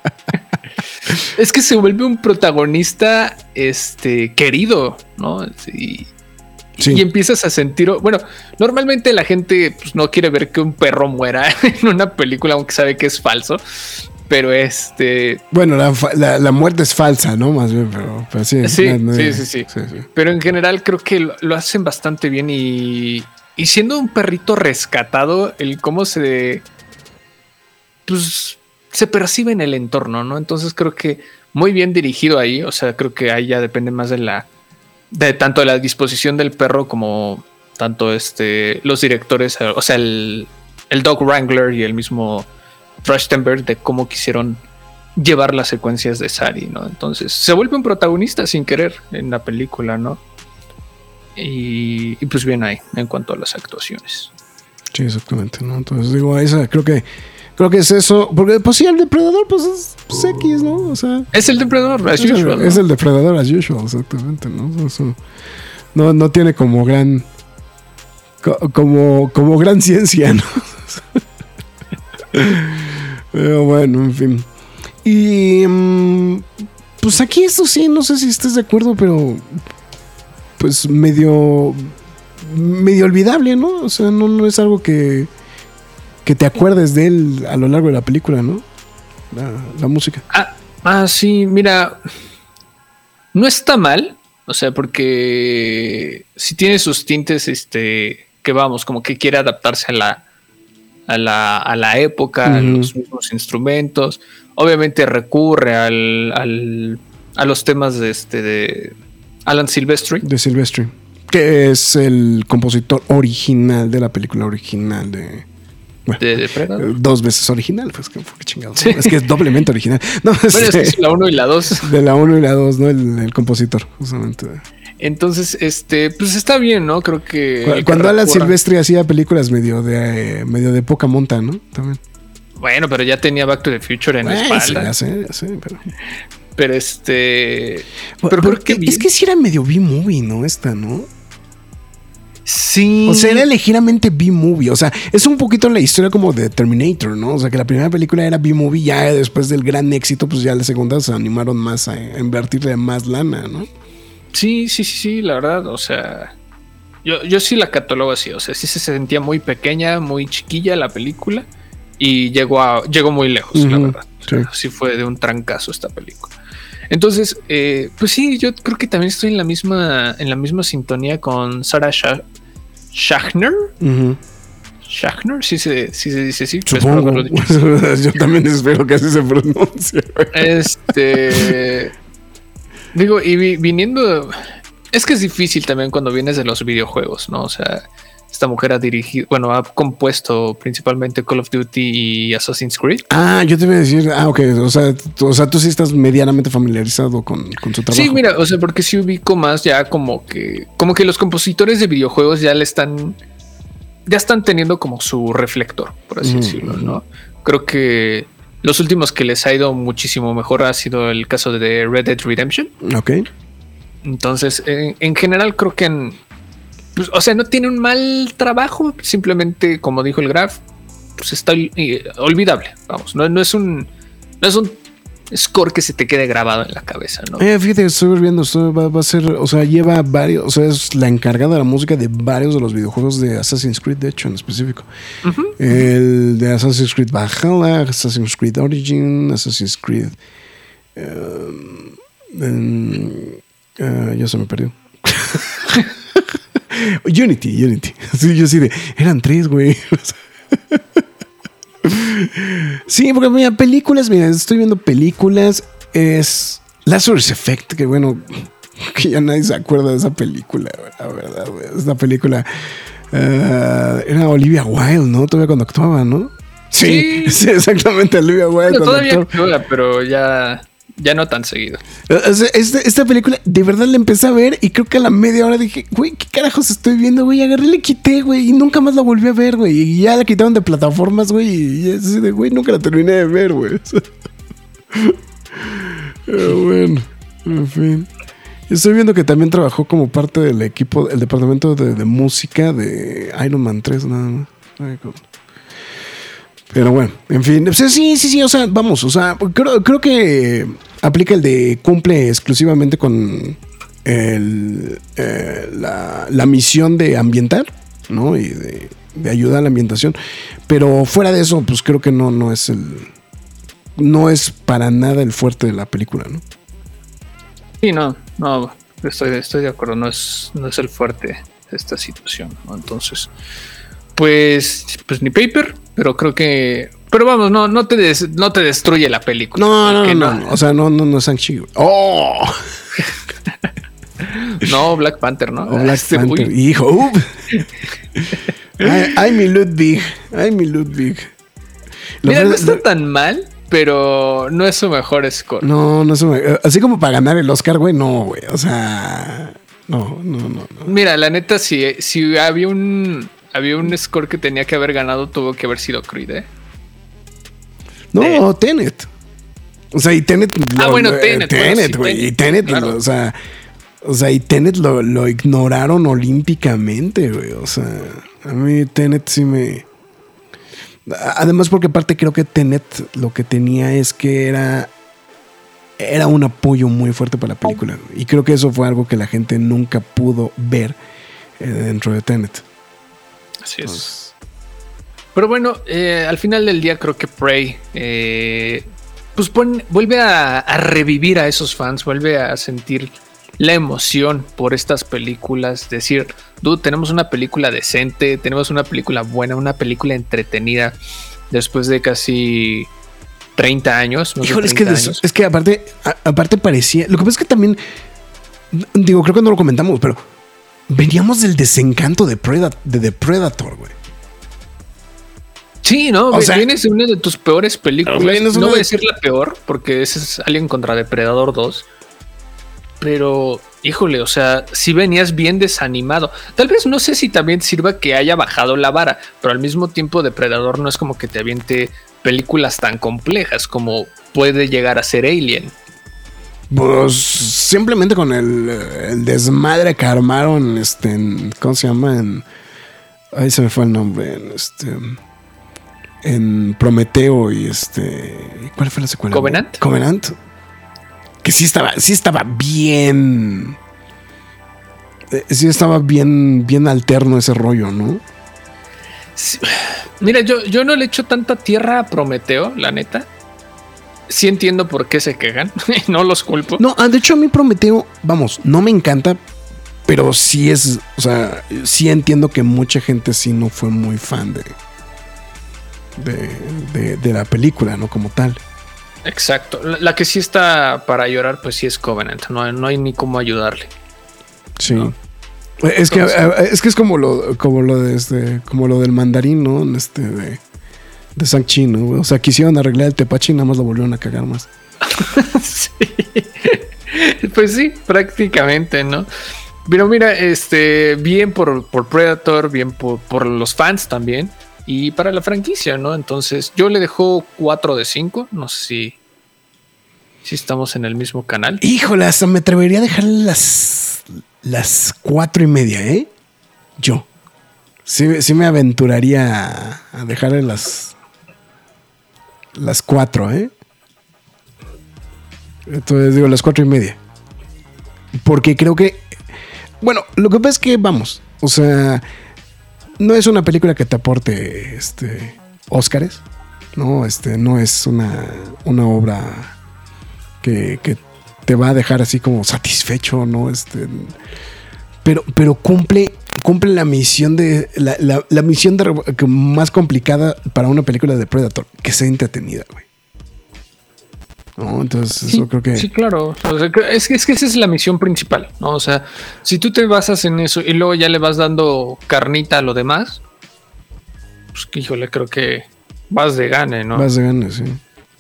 Es que se vuelve un protagonista este, querido, ¿no? Y, sí. y empiezas a sentir... Bueno, normalmente la gente pues, no quiere ver que un perro muera en una película, aunque sabe que es falso. Pero este... Bueno, la, la, la muerte es falsa, ¿no? Más bien, pero, pero sí, sí, no, no, sí, sí, sí, sí. sí. Pero en general creo que lo, lo hacen bastante bien y... Y siendo un perrito rescatado, el cómo se... Pues... se percibe en el entorno, ¿no? Entonces creo que muy bien dirigido ahí. O sea, creo que ahí ya depende más de la... De tanto de la disposición del perro como... Tanto este... Los directores... O sea, el... El Dog Wrangler y el mismo... Trachtenberg, de cómo quisieron llevar las secuencias de Sari, ¿no? Entonces se vuelve un protagonista sin querer en la película, ¿no? Y, y pues bien ahí en cuanto a las actuaciones. Sí, exactamente, ¿no? Entonces digo, esa creo que creo que es eso, porque pues sí, el depredador pues es pues, X, ¿no? O sea, es el depredador as es usual, el, ¿no? Es el depredador as usual, exactamente, ¿no? Eso no, no tiene como gran como como gran ciencia, ¿no? Pero bueno, en fin. Y um, pues aquí esto sí, no sé si estés de acuerdo, pero pues medio medio olvidable, ¿no? O sea, no, no es algo que que te acuerdes de él a lo largo de la película, ¿no? La, la música. Ah, ah, sí, mira, no está mal, o sea, porque si tiene sus tintes, este, que vamos, como que quiere adaptarse a la A la, a la época, uh-huh. a los mismos instrumentos. Obviamente recurre al, al, a los temas de, este, de Alan Silvestri. De Silvestri, que es el compositor original de la película original de... Bueno, de Depredador. Dos veces original, pues que chingados. Sí. Es que es doblemente original. No, bueno, es, es la uno y la dos. De la uno y la dos, ¿no? El, el compositor, justamente. Entonces, este, pues está bien, ¿no? Creo que... Cuando, cuando Alan Silvestri hacía películas medio de, medio de poca monta, ¿no? También. Bueno, pero ya tenía Back to the Future en la espalda. Sí, ya sé, ya sé, pero... Pero este... Pero, pero que, es que sí era medio B-movie, ¿no? Esta, ¿no? Sí. O sea, era ligeramente B-movie. O sea, es un poquito la historia como de Terminator, ¿no? O sea, que la primera película era B-movie, ya después del gran éxito, pues ya la segunda se animaron más a invertirle más lana, ¿no? Sí, sí, sí, sí, la verdad, o sea, yo, yo sí la catalogo así, o sea, sí se sentía muy pequeña, muy chiquilla la película y llegó a, llegó muy lejos, uh-huh, la verdad. Sí. O sea, sí fue de un trancazo esta película. Entonces, eh, pues sí, yo creo que también estoy en la misma, en la misma sintonía con Sarah Scha- Schachner. Uh-huh. Schachner, sí se, sí se dice así. Supongo. Pues, yo también espero que así se pronuncie. Este... Digo, y vi, viniendo... Es que es difícil también cuando vienes de los videojuegos, ¿no? O sea, esta mujer ha dirigido... Bueno, ha compuesto principalmente Call of Duty y Assassin's Creed. Ah, yo te iba a decir... Ah, ok. O sea, tú, o sea, tú sí estás medianamente familiarizado con, con su trabajo. Sí, mira, o sea, porque sí ubico más ya como que... Como que los compositores de videojuegos ya le están... Ya están teniendo como su reflector, por así mm, decirlo, ¿no? Creo que... Los últimos que les ha ido muchísimo mejor ha sido el caso de Red Dead Redemption. Ok. Entonces, en, en general creo que... En, pues, o sea, no tiene un mal trabajo. Simplemente, como dijo el Graf, pues está eh, olvidable. Vamos, no, no es un... No es un score que se te quede grabado en la cabeza, ¿no? Eh, fíjate, estoy viendo, esto va, va a ser... O sea, lleva varios... O sea, es la encargada de la música de varios de los videojuegos de Assassin's Creed, de hecho, en específico. Uh-huh. El de Assassin's Creed Valhalla, Assassin's Creed Origin, Assassin's Creed... Uh, um, uh, ya se me perdió. Unity, Unity. Sí, yo sí de... Eran tres, güey. Sí, porque mira, películas, mira, estoy viendo películas, es Lazarus Effect, que bueno, que ya nadie se acuerda de esa película, la verdad, esa película uh, era Olivia Wilde, ¿no? Todavía cuando actuaba, ¿no? Sí, sí, sí, exactamente, Olivia Wilde. Pero todavía actúa, pero ya... Ya no tan seguido. Esta, esta película, de verdad la empecé a ver y creo que a la media hora dije, güey, ¿qué carajos estoy viendo, güey? Agarré, le quité, güey, y nunca más la volví a ver, güey. Y ya la quitaron de plataformas, güey, y así de, güey, nunca la terminé de ver, güey. Pero bueno, en fin. Estoy viendo que también trabajó como parte del equipo, el departamento de, de música de Iron Man tres, nada más. Pero bueno, en fin. O sea, sí, sí, sí. O sea, vamos. O sea, creo, creo que aplica el de cumple exclusivamente con el, eh, la, la misión de ambientar, ¿no? Y de, de ayudar a la ambientación. Pero fuera de eso, pues creo que no, no es el. No es para nada el fuerte de la película, ¿no? Sí, no, no. Estoy, estoy de acuerdo. No es, no es el fuerte de esta situación, ¿no? Entonces. Pues, pues ni Paper, pero creo que. Pero vamos, no, no te des, no te destruye la película. No, no, no, no. O sea, no, no, no es Shang-Chi. ¡Oh! No, Black Panther, ¿no? Oh, Black este, Panther. Uy. Hijo. Uh. ay, ay, mi Ludwig. Ay, mi Ludwig. Lo Mira, no está lo... tan mal, pero no es su mejor score. No, no es su mejor. Así como para ganar el Oscar, güey, no, güey. O sea, no, no, no, no. Mira, la neta, si, si había un. Había un score que tenía que haber ganado, tuvo que haber sido Creed, ¿eh? No, eh. Tenet. O sea, y Tenet. Ah, lo, bueno, Tenet. Tenet, güey. Bueno, sí, y Tenet, claro. o sea. O sea, y Tenet lo, lo ignoraron olímpicamente, güey. O sea, a mí Tenet sí me. Además, porque aparte creo que Tenet lo que tenía es que era. Era un apoyo muy fuerte para la película. Y creo que eso fue algo que la gente nunca pudo ver eh, dentro de Tenet. Así es. Entonces, pero bueno, eh, al final del día creo que Prey eh, pues pon, vuelve a, a revivir a esos fans, vuelve a sentir la emoción por estas películas. Decir, dude, tenemos una película decente, tenemos una película buena, una película entretenida después de casi treinta años. Híjole, es que, años. es que aparte, a, aparte parecía. Lo que pasa es que también, digo, creo que no lo comentamos, pero veníamos del desencanto de, Predat- de The Predator, güey. Sí, ¿no? O sea, vienes de una de tus peores películas. No voy a decir la peor, porque ese es Alien contra Depredador dos. Pero, híjole, o sea, sí venías bien desanimado. Tal vez no sé si también sirva que haya bajado la vara, pero al mismo tiempo Depredador no es como que te aviente películas tan complejas como puede llegar a ser Alien. Pues simplemente con el, el desmadre que armaron, este, en, ¿cómo se llama? En, ahí se me fue el nombre, en este, en Prometeo y este, ¿cuál fue la secuela? Covenant. Covenant, que sí estaba, sí estaba bien, sí estaba bien, bien alterno ese rollo, ¿no? Sí. Mira, yo, yo no le echo tanta tierra a Prometeo, la neta. Sí entiendo por qué se quejan, no los culpo. No, de hecho a mí Prometeo, vamos, no me encanta, pero sí es, o sea, sí entiendo que mucha gente sí no fue muy fan de, de, de, de la película, ¿no? Como tal. Exacto, la, la que sí está para llorar, pues sí es Covenant, no, no hay ni cómo ayudarle. Sí. ¿No? Es que, es que es como lo, como lo de este, como lo del mandarín, ¿no? Este de. De Shang-Chi, ¿no? O sea, quisieron arreglar el tepache y nada más lo volvieron a cagar más. Sí. Pues sí, prácticamente, ¿no? Pero mira, este, bien por, por Predator, bien por, por los fans también. Y para la franquicia, ¿no? Entonces, yo le dejo cuatro de cinco. No sé si, si estamos en el mismo canal. Híjole, hasta me atrevería a dejarle las, las cuatro y media, ¿eh? Yo. Sí, sí me aventuraría a, a dejarle las... Las cuatro, ¿eh? Entonces digo las cuatro y media. Porque creo que... Bueno, lo que pasa es que, vamos, o sea, no es una película que te aporte este, Óscares, ¿no? Este, no es una, una obra que, que te va a dejar así como satisfecho, ¿no? Este, pero, pero cumple... cumple la misión de la, la, la misión de, más complicada para una película de Predator, que sea entretenida, güey. No, entonces sí, eso creo que sí, claro. O sea, es, que, es que esa es la misión principal, ¿no? O sea, si tú te basas en eso y luego ya le vas dando carnita a lo demás, pues que híjole, creo que vas de gane, ¿no? Vas de gane, sí.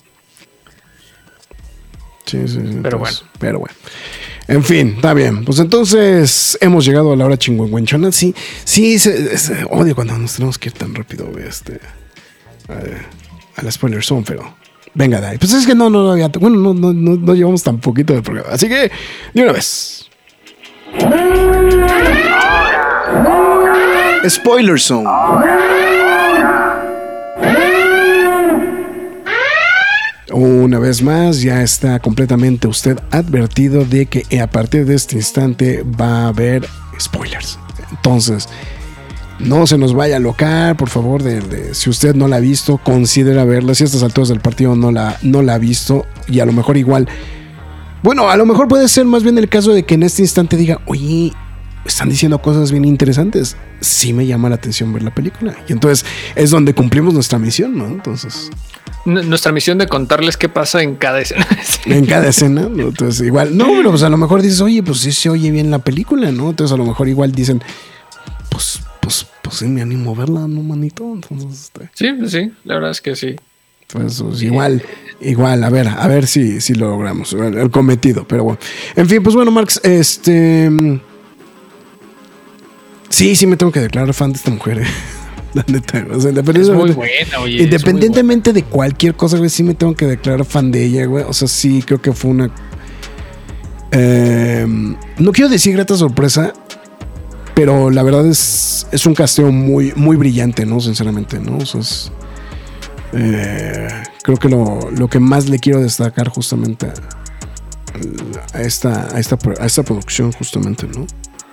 Sí, sí, sí. Pero entonces, bueno. Pero bueno. En fin, está bien. Pues entonces hemos llegado a la hora chingüengüenchona. Sí, sí, se, se, odio cuando nos tenemos que ir tan rápido, este, a, a la spoiler zone, pero venga, Dai. Pues es que no, no, no, ya, bueno, no, no, no, no llevamos tan poquito de programa. Así que, de una vez. Spoiler zone. una vez más, ya está completamente usted advertido de que a partir de este instante va a haber spoilers. Entonces, no se nos vaya a locar, por favor, de, de, si usted no la ha visto, considera verla. Si a estas alturas del partido no la, no la ha visto, y a lo mejor igual, bueno, a lo mejor puede ser más bien el caso de que en este instante diga, oye, están diciendo cosas bien interesantes, sí me llama la atención ver la película. Y entonces es donde cumplimos nuestra misión, ¿no? Entonces... N- nuestra misión de contarles qué pasa en cada escena. En cada escena, ¿no? Entonces igual, no, pero pues a lo mejor dices, oye, pues sí se oye bien la película, ¿no? Entonces a lo mejor igual dicen, pues, pues, pues sí me animo a verla, ¿no, manito? Entonces, este, sí, sí, la verdad es que sí. Pues, pues igual, igual, a ver, a ver si, si lo logramos, el, el cometido, pero bueno. En fin, pues bueno, Marx, este... Sí, sí me tengo que declarar fan de esta mujer, ¿eh? La neta, o sea, es muy buena, oye. Independientemente buena. De cualquier cosa, güey, sí me tengo que declarar fan de ella, güey. O sea, sí, creo que fue una... Eh, no quiero decir grata sorpresa, pero la verdad es, es un casteo muy, muy brillante, ¿no? Sinceramente, ¿no? O sea, es, eh, creo que lo, lo que más le quiero destacar justamente a, a, esta, a, esta, a esta producción, justamente, ¿no?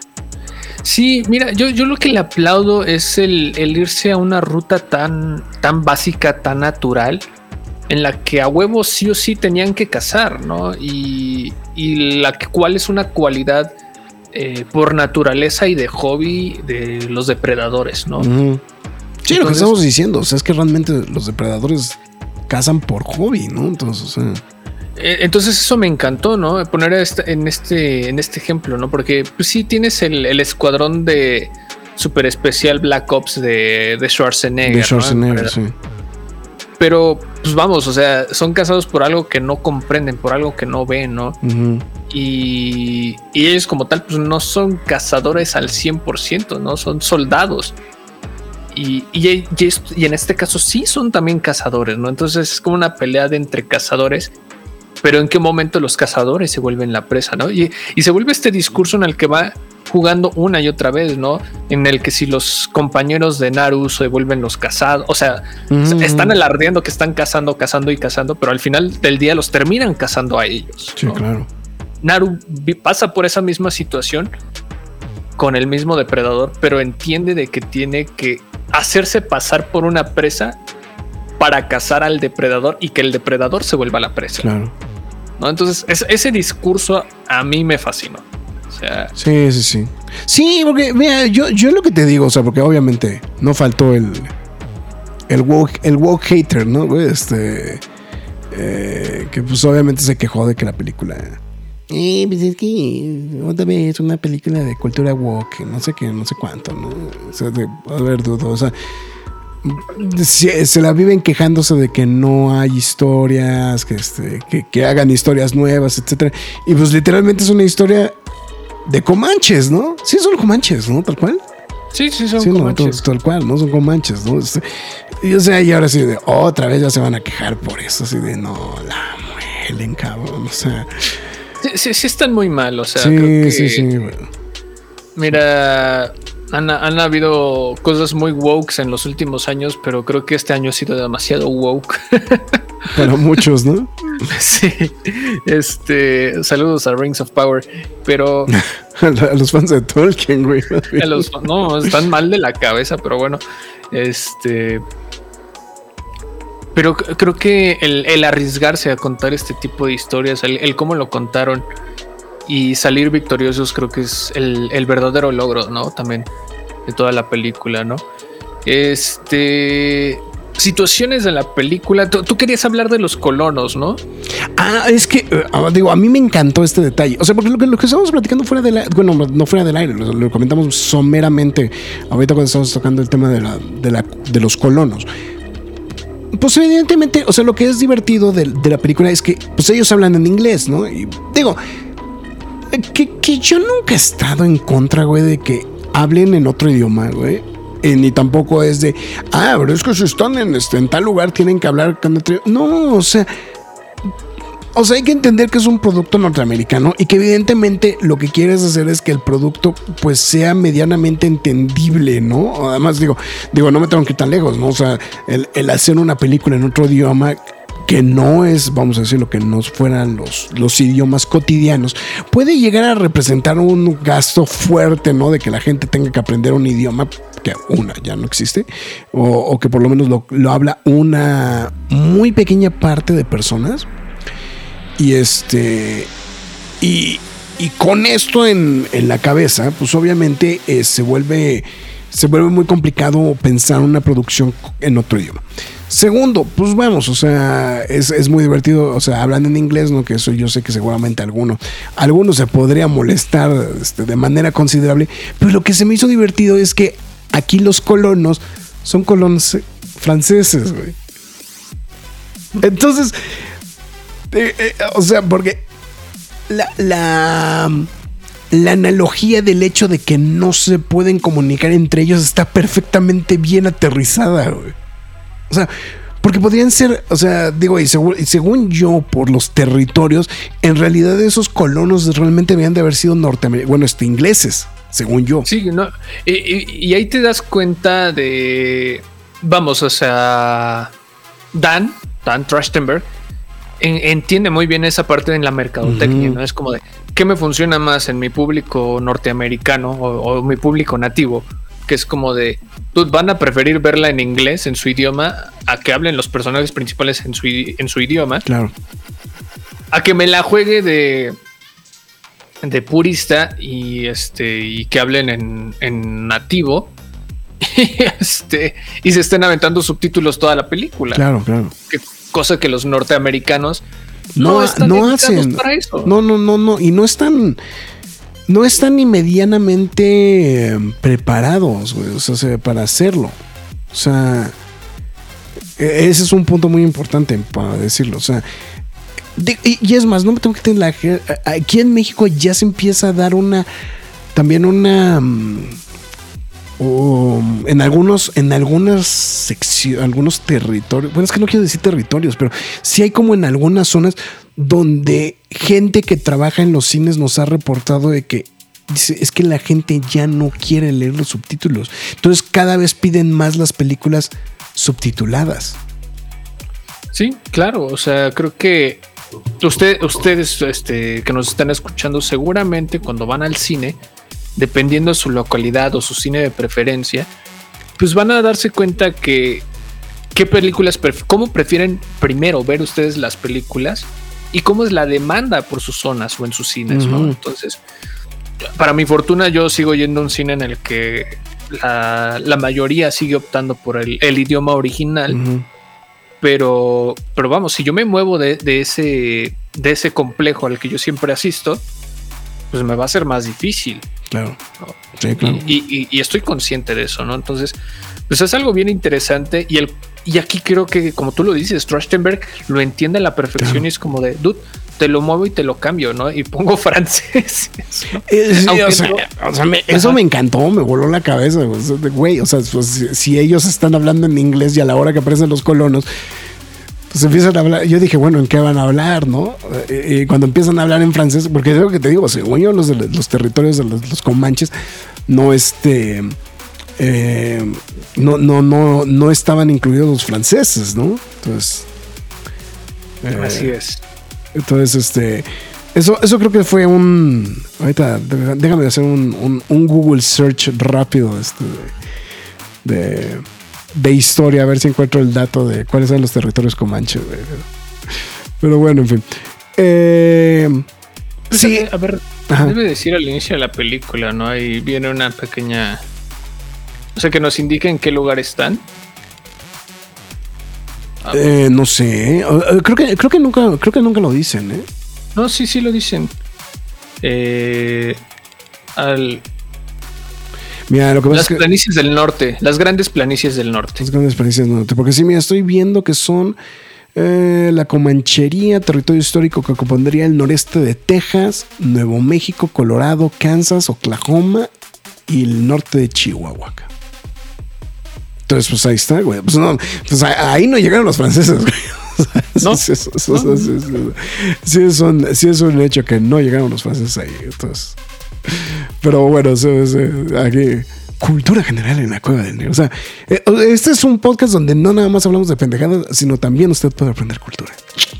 Sí, mira, yo, yo lo que le aplaudo es el, el irse a una ruta tan, tan básica, tan natural, en la que a huevo sí o sí tenían que cazar, ¿no? Y, y la cual es una cualidad eh, por naturaleza y de hobby de los depredadores, ¿no? Uh-huh. Sí, entonces, lo que estamos diciendo, o sea, es que realmente los depredadores cazan por hobby, ¿no? Entonces, o sea... Entonces eso me encantó, ¿no? Poner este, en, este, en este ejemplo, ¿no? Porque pues, sí tienes el, el escuadrón de super especial Black Ops de, de Schwarzenegger. De Schwarzenegger, ¿no? sí. Pero, pues vamos, o sea, son cazados por algo que no comprenden, por algo que no ven, ¿no? Uh-huh. Y, y ellos como tal, pues no son cazadores al cien por ciento, ¿no? Son soldados. Y, y, y, y en este caso sí son también cazadores, ¿no? Entonces es como una pelea de entre cazadores. Pero en qué momento los cazadores se vuelven la presa, ¿no? Y, y se vuelve este discurso en el que va jugando una y otra vez, ¿no? En el que si los compañeros de Naru se vuelven los cazados, o sea, mm-hmm. están alardeando que están cazando, cazando y cazando, pero al final del día los terminan cazando a ellos. Sí, ¿no? Claro. Naru pasa por esa misma situación con el mismo depredador, pero entiende de que tiene que hacerse pasar por una presa para cazar al depredador y que el depredador se vuelva la presa. Claro. ¿No? Entonces, es, ese discurso a mí me fascinó. O sea, sí, sí, sí. Sí, porque, mira, yo, yo lo que te digo, o sea, porque obviamente no faltó el el woke, el woke hater, ¿no? Este, eh, que pues obviamente se quejó de que la película... Eh, pues es que otra vez es una película de cultura woke, no sé qué, no sé cuánto, ¿no? O sea, de, a ver, dudo, o sea... Se, se la viven quejándose de que no hay historias, que, este, que, que hagan historias nuevas, etcétera. Y pues literalmente es una historia de comanches, ¿no? Sí, son comanches, ¿no? Tal cual. Sí, sí, son sí, comanches. No, tal, tal cual, ¿no? Son comanches, ¿no? Este, y o sea, y ahora sí, de otra vez ya se van a quejar por eso, así de no, la muelen, cabrón, o sea. Sí, sí, sí están muy mal, o sea. Sí, creo que, sí, sí, bueno. Mira... Han, han habido cosas muy woke en los últimos años, pero creo que este año ha sido demasiado woke. Para muchos, ¿no? Sí. Este, saludos a Rings of Power, pero a, la, a los fans de Tolkien, güey. A los, no, están mal de la cabeza, pero bueno, este. Pero creo que el, el arriesgarse a contar este tipo de historias, el, el cómo lo contaron. Y salir victoriosos creo que es el, el verdadero logro, ¿no? También de toda la película, ¿no? Este... Situaciones de la película. Tú, tú querías hablar de los colonos, ¿no? Ah, es que, uh, digo, a mí me encantó este detalle. O sea, porque lo que, lo que estábamos platicando fuera del aire, bueno, no fuera del aire, lo, lo comentamos someramente ahorita cuando estábamos tocando el tema de, la, de, la, de los colonos. Pues evidentemente, o sea, lo que es divertido de, de la película es que pues ellos hablan en inglés, ¿no? Y digo... Que, que yo nunca he estado en contra, güey, de que hablen en otro idioma, güey. Eh, ni tampoco es de, ah, pero es que si están en, este, en tal lugar tienen que hablar con otro... No, o sea... O sea, hay que entender que es un producto norteamericano y que evidentemente lo que quieres hacer es que el producto pues sea medianamente entendible, ¿no? Además, digo, digo no me tengo que ir tan lejos, ¿no? O sea, el, el hacer una película en otro idioma... que no es, vamos a decirlo, que no fueran los, los idiomas cotidianos, puede llegar a representar un gasto fuerte, ¿no? De que la gente tenga que aprender un idioma que una ya no existe, o, o que por lo menos lo, lo habla una muy pequeña parte de personas. Y este, y, y con esto en, en la cabeza, pues obviamente eh, se vuelve, se vuelve muy complicado pensar una producción en otro idioma. Segundo, pues vamos, o sea, es, es muy divertido, o sea, hablan en inglés, ¿no? Que eso yo sé que seguramente alguno, alguno se podría molestar este, de manera considerable, pero lo que se me hizo divertido es que aquí los colonos son colonos franceses, güey. Entonces, eh, eh, o sea, porque la, la, la analogía del hecho de que no se pueden comunicar entre ellos está perfectamente bien aterrizada, güey. O sea, porque podrían ser, o sea, digo, y según, y según yo, por los territorios, en realidad esos colonos realmente habían de haber sido norteamericanos, bueno, este, ingleses, según yo. Sí, no, y, y, y ahí te das cuenta de, vamos, o sea, Dan, Dan Trachtenberg, en, entiende muy bien esa parte en la mercadotecnia, uh-huh. ¿no? Es como de, ¿qué me funciona más en mi público norteamericano o, o mi público nativo? Que es como de, dude, van a preferir verla en inglés, en su idioma, a que hablen los personajes principales en su, en su idioma. Claro. A que me la juegue de, de purista y este y que hablen en, en nativo y, este, y se estén aventando subtítulos toda la película. Claro, claro. Que, cosa que los norteamericanos no, no están no hacen para eso. No, no, no, no. Y no están... No están ni medianamente eh, preparados, güey, o sea, para hacerlo. O sea, ese es un punto muy importante para decirlo. O sea, de, y, y es más, no me tengo que tener la... Aquí en México ya se empieza a dar una... También una... Um, en algunos en algunas secciones, algunos territorios, bueno, es que no quiero decir territorios, pero sí hay como en algunas zonas donde gente que trabaja en los cines nos ha reportado de que dice, es que la gente ya no quiere leer los subtítulos, entonces cada vez piden más las películas subtituladas. Sí, claro, o sea, creo que usted, ustedes este, que nos están escuchando, seguramente cuando van al cine, dependiendo de su localidad o su cine de preferencia, pues van a darse cuenta que qué películas, pref- cómo prefieren primero ver ustedes las películas y cómo es la demanda por sus zonas o en sus cines, uh-huh. ¿no? Entonces, para mi fortuna, yo sigo yendo a un cine en el que la, la mayoría sigue optando por el, el idioma original, uh-huh. pero, pero vamos, si yo me muevo de, de, ese, de ese complejo al que yo siempre asisto, pues me va a ser más difícil. Claro. ¿no? Sí, claro. Y, y, y estoy consciente de eso, ¿no? Entonces, pues es algo bien interesante. Y el y aquí creo que, como tú lo dices, Trachtenberg lo entiende a la perfección, claro. Y es como de, dude, te lo muevo y te lo cambio, ¿no? Y pongo francés, ¿no? Eh, sí, o sea, no, o sea me, eso me encantó, me voló la cabeza, güey. O sea, pues, si, si ellos están hablando en inglés y a la hora que aparecen los colonos, pues empiezan a hablar. Yo dije, bueno, ¿en qué van a hablar, no? Y cuando empiezan a hablar en francés, porque es lo que te digo, según yo, los, de los territorios de los, los comanches, no este, eh, no, no, no, no estaban incluidos los franceses, ¿no? Entonces, eh, así es. Entonces, este, eso, eso creo que fue un. Ahorita, déjame hacer un, un, un Google search rápido, este, de. de de historia, a ver si encuentro el dato de cuáles son los territorios comanches. Pero bueno, en fin. Eh, pues sí, a ver, ajá. Debe decir al inicio de la película, ¿no? Ahí viene una pequeña... O sea, que nos indica en qué lugar están. Ah, eh, no sé. Creo que, creo que nunca, creo que nunca lo dicen, ¿eh? No, sí, sí lo dicen. Eh, al... Mira, lo que las es que, planicies del norte, las grandes planicies del norte. Las grandes planicies del norte. Porque sí, mira, estoy viendo que son eh, la Comanchería, territorio histórico que compondría el noreste de Texas, Nuevo México, Colorado, Kansas, Oklahoma y el norte de Chihuahua. Entonces, pues ahí está, güey. Pues no, pues ahí no llegaron los franceses, güey. No, sí, eso, eso, no. Sí, sí, sí, es un, sí es un hecho que no llegaron los franceses ahí. Entonces, pero bueno, sí, sí, aquí cultura general en la Cueva del Nerd. O sea, eh, este es un podcast donde no nada más hablamos de pendejadas, sino también usted puede aprender cultura.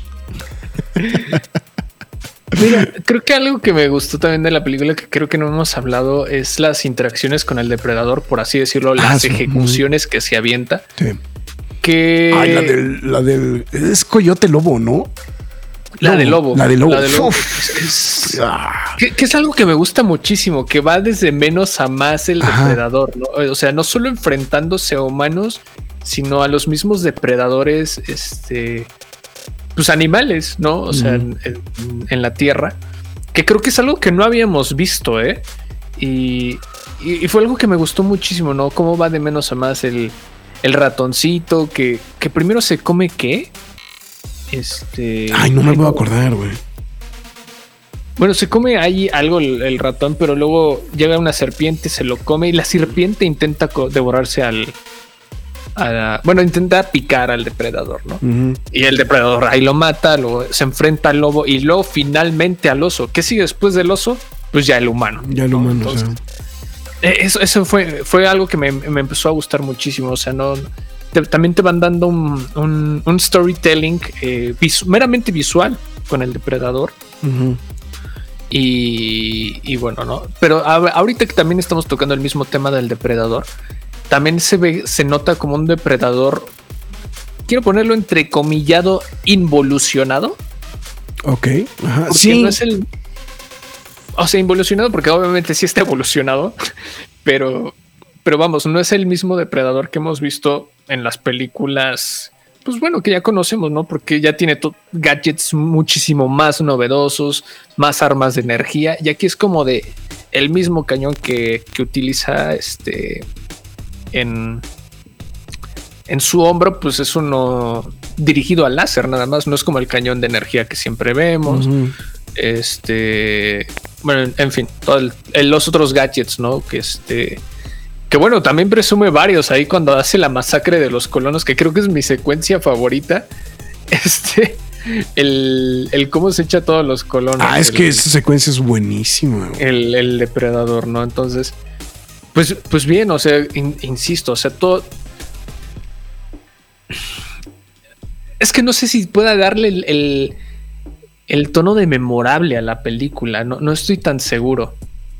Mira, creo que algo que me gustó también de la película, que creo que no hemos hablado, es las interacciones con el depredador, por así decirlo, las ah, sí. ejecuciones que se avienta. Sí. Que... Ay, la del, la del... Es Coyote Lobo, ¿no? La de lobo. La de lobo. La de lobo. Es, es, ah. que, que es algo que me gusta muchísimo, que va desde menos a más el Ajá. depredador, ¿no? O sea, no solo enfrentándose a humanos, sino a los mismos depredadores, este, pues animales, ¿no? O sea, mm. en, en, en la tierra, que creo que es algo que no habíamos visto, ¿eh? Y, y, y fue algo que me gustó muchísimo, ¿no? Cómo va de menos a más el, el ratoncito, que, que primero se come, ¿qué? Este. Ay, no me puedo acordar, güey. Bueno, se come ahí algo el, el ratón, pero luego llega una serpiente, se lo come y la serpiente intenta devorarse al. A la, bueno, intenta picar al depredador, ¿no? Uh-huh. Y el depredador ahí lo mata, luego se enfrenta al lobo y luego finalmente al oso. ¿Qué sigue después del oso? Pues ya el humano. Ya el humano, ¿no? Entonces, o sea. Eso, eso fue, fue algo que me, me empezó a gustar muchísimo. O sea, no. Te, también te van dando un, un, un storytelling eh, visu- meramente visual con el depredador. Uh-huh. Y, y bueno, ¿no? Pero a, ahorita que también estamos tocando el mismo tema del depredador, también se ve, se nota como un depredador, quiero ponerlo entrecomillado, involucionado. Ok. Ajá. Porque sí. no es el. O sea, involucionado, porque obviamente sí está evolucionado, pero, pero vamos, no es el mismo depredador que hemos visto en las películas, pues bueno, que ya conocemos, ¿no? Porque ya tiene to- gadgets muchísimo más novedosos, más armas de energía, y aquí es como de el mismo cañón que, que utiliza este en, en su hombro, pues es uno dirigido al láser nada más, no es como el cañón de energía que siempre vemos. Uh-huh. Este, bueno, en fin, todos los otros gadgets, ¿no? Que este... Que bueno, también presume varios ahí cuando hace la masacre de los colonos, que creo que es mi secuencia favorita. Este, el, el cómo se echa a todos los colonos. Ah, es el, que esa secuencia es buenísima. El, el depredador, ¿no? Entonces, pues, pues bien, o sea, in, insisto, o sea, todo. Es que no sé si pueda darle el, el, el tono de memorable a la película, no, no estoy tan seguro.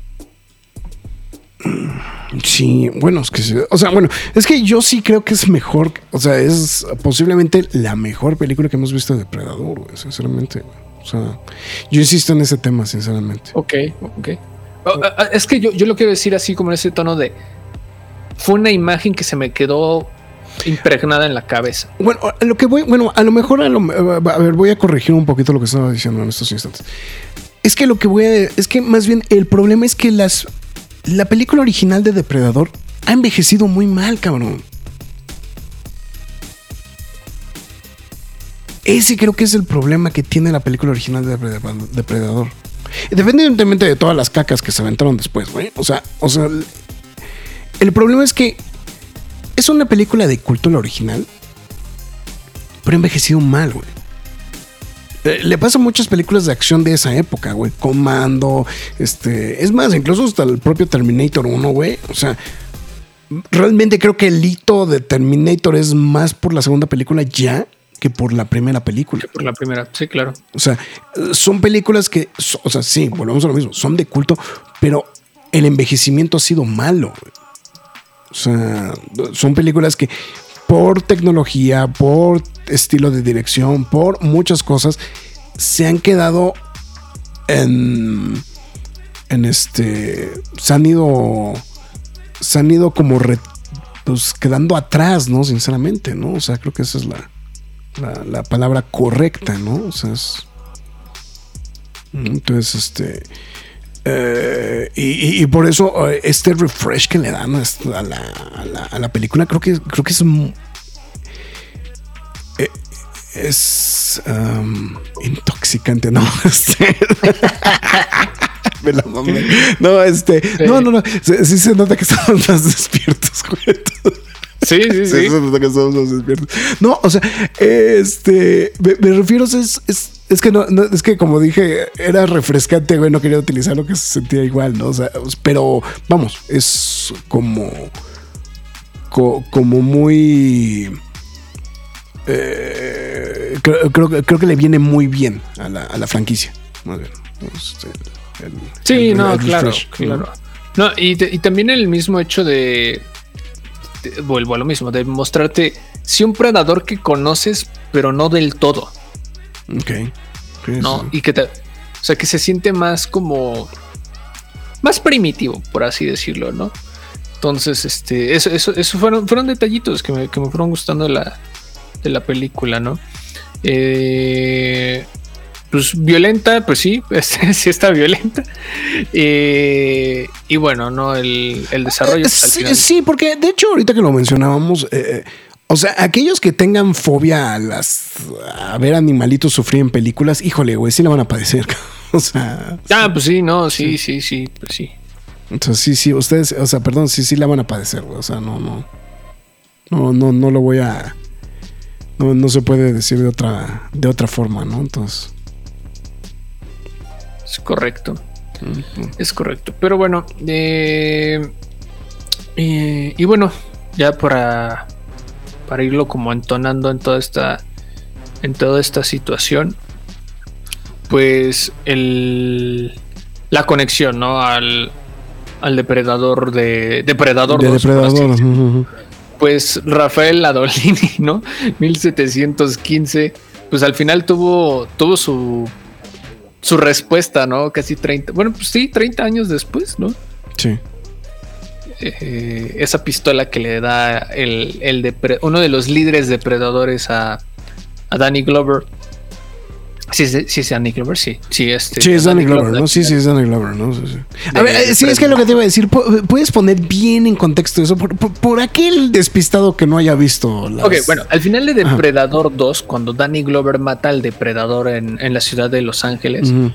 Sí, bueno, es que o sea, bueno, es que yo sí creo que es mejor, o sea, es posiblemente la mejor película que hemos visto de Depredador, güey, sinceramente. O sea, yo insisto en ese tema, sinceramente. Ok, ok. Oh, es que yo, yo lo quiero decir así como en ese tono de fue una imagen que se me quedó impregnada en la cabeza. Bueno, a lo que voy, bueno, a lo mejor a, lo, a ver, voy a corregir un poquito lo que estaba diciendo en estos instantes. Es que lo que voy a, es que más bien el problema es que las La película original de Depredador ha envejecido muy mal, cabrón. Ese creo que es el problema que tiene la película original de Depredador. Independientemente de todas las cacas que se aventaron después, güey. O sea, o sea, el problema es que es una película de culto la original, pero ha envejecido mal, güey. Le pasa a muchas películas de acción de esa época, güey. Comando, este... Es más, incluso hasta el propio Terminator uno, güey. O sea, realmente creo que el hito de Terminator es más por la segunda película ya que por la primera película. Que por la primera, sí, claro. O sea, son películas que... O sea, sí, volvemos a lo mismo. Son de culto, pero el envejecimiento ha sido malo, güey. O sea, son películas que... por tecnología, por estilo de dirección, por muchas cosas, se han quedado en, en este, se han ido, se han ido como re, pues quedando atrás, ¿no? Sinceramente, ¿no? O sea, creo que esa es la, la, la palabra correcta, ¿no? O sea, es, entonces, este, eh, y, y, y por eso este refresh que le dan a la, a la, a la película, creo que, creo que es eh, es um, intoxicante, ¿no? Me la mamé. No, este, sí. no, no, no, sí, sí se nota que estamos más despiertos, güey. Sí, sí, sí. Sí, se nota que estamos más despiertos. No, o sea, este, me, me refiero, es, es Es que no, no, es que como dije, era refrescante, güey, no quería utilizar lo que se sentía igual, ¿no? O sea, pero vamos, es como, co, como muy... Eh, creo, creo, creo que le viene muy bien a la, a la franquicia. Más bien, el, el, sí, el, no, el claro, refresh, claro. No, y, te, y también el mismo hecho de, de... Vuelvo a lo mismo, de mostrarte sí un predador que conoces, pero no del todo. Ok. Sí, ¿no? sí. Y que te, o sea, que se siente más como más primitivo, por así decirlo, ¿no? Entonces, este, eso, eso, eso fueron, fueron detallitos que me, que me fueron gustando de la, de la película, ¿no? Eh, pues violenta, pues sí, este, sí está violenta. Eh, y bueno, ¿no? El, el desarrollo. Eh, sí, sí, porque de hecho, ahorita que lo mencionábamos, eh, o sea, aquellos que tengan fobia a las a ver animalitos sufrir en películas, híjole, güey, sí la van a padecer. O sea. Ah, pues sí, no, sí, sí, sí, sí, pues sí. Entonces, sí, sí, ustedes, o sea, perdón, sí, sí la van a padecer, güey. O sea, no, no. No, no, no lo voy a. No, no se puede decir de otra, de otra forma, ¿no? Entonces. Es correcto. Uh-huh. Es correcto. Pero bueno, eh, eh, y bueno, ya para. para irlo como entonando en toda esta en toda esta situación, pues el la conexión, ¿no? al, al depredador de depredador de dos, depredador así, uh-huh. Pues Rafael Adolini, ¿no? mil setecientos quince, pues al final tuvo tuvo su su respuesta, ¿no? Casi treinta, bueno, pues sí, treinta años después, ¿no? Sí. Eh, esa pistola que le da el, el depre- uno de los líderes depredadores a, a Danny Glover. Sí, sí, sí, es Danny Glover, sí. Sí, este, sí es Danny, Danny Glover, Glover, ¿no? Sí, sí, es Danny Glover, ¿no? Sí, sí. A ver, sí, es que lo que te iba a decir, puedes poner bien en contexto eso por, por, por aquel despistado que no haya visto las... Ok, bueno, al final de Depredador Ajá. dos, cuando Danny Glover mata al depredador en, en la ciudad de Los Ángeles, uh-huh.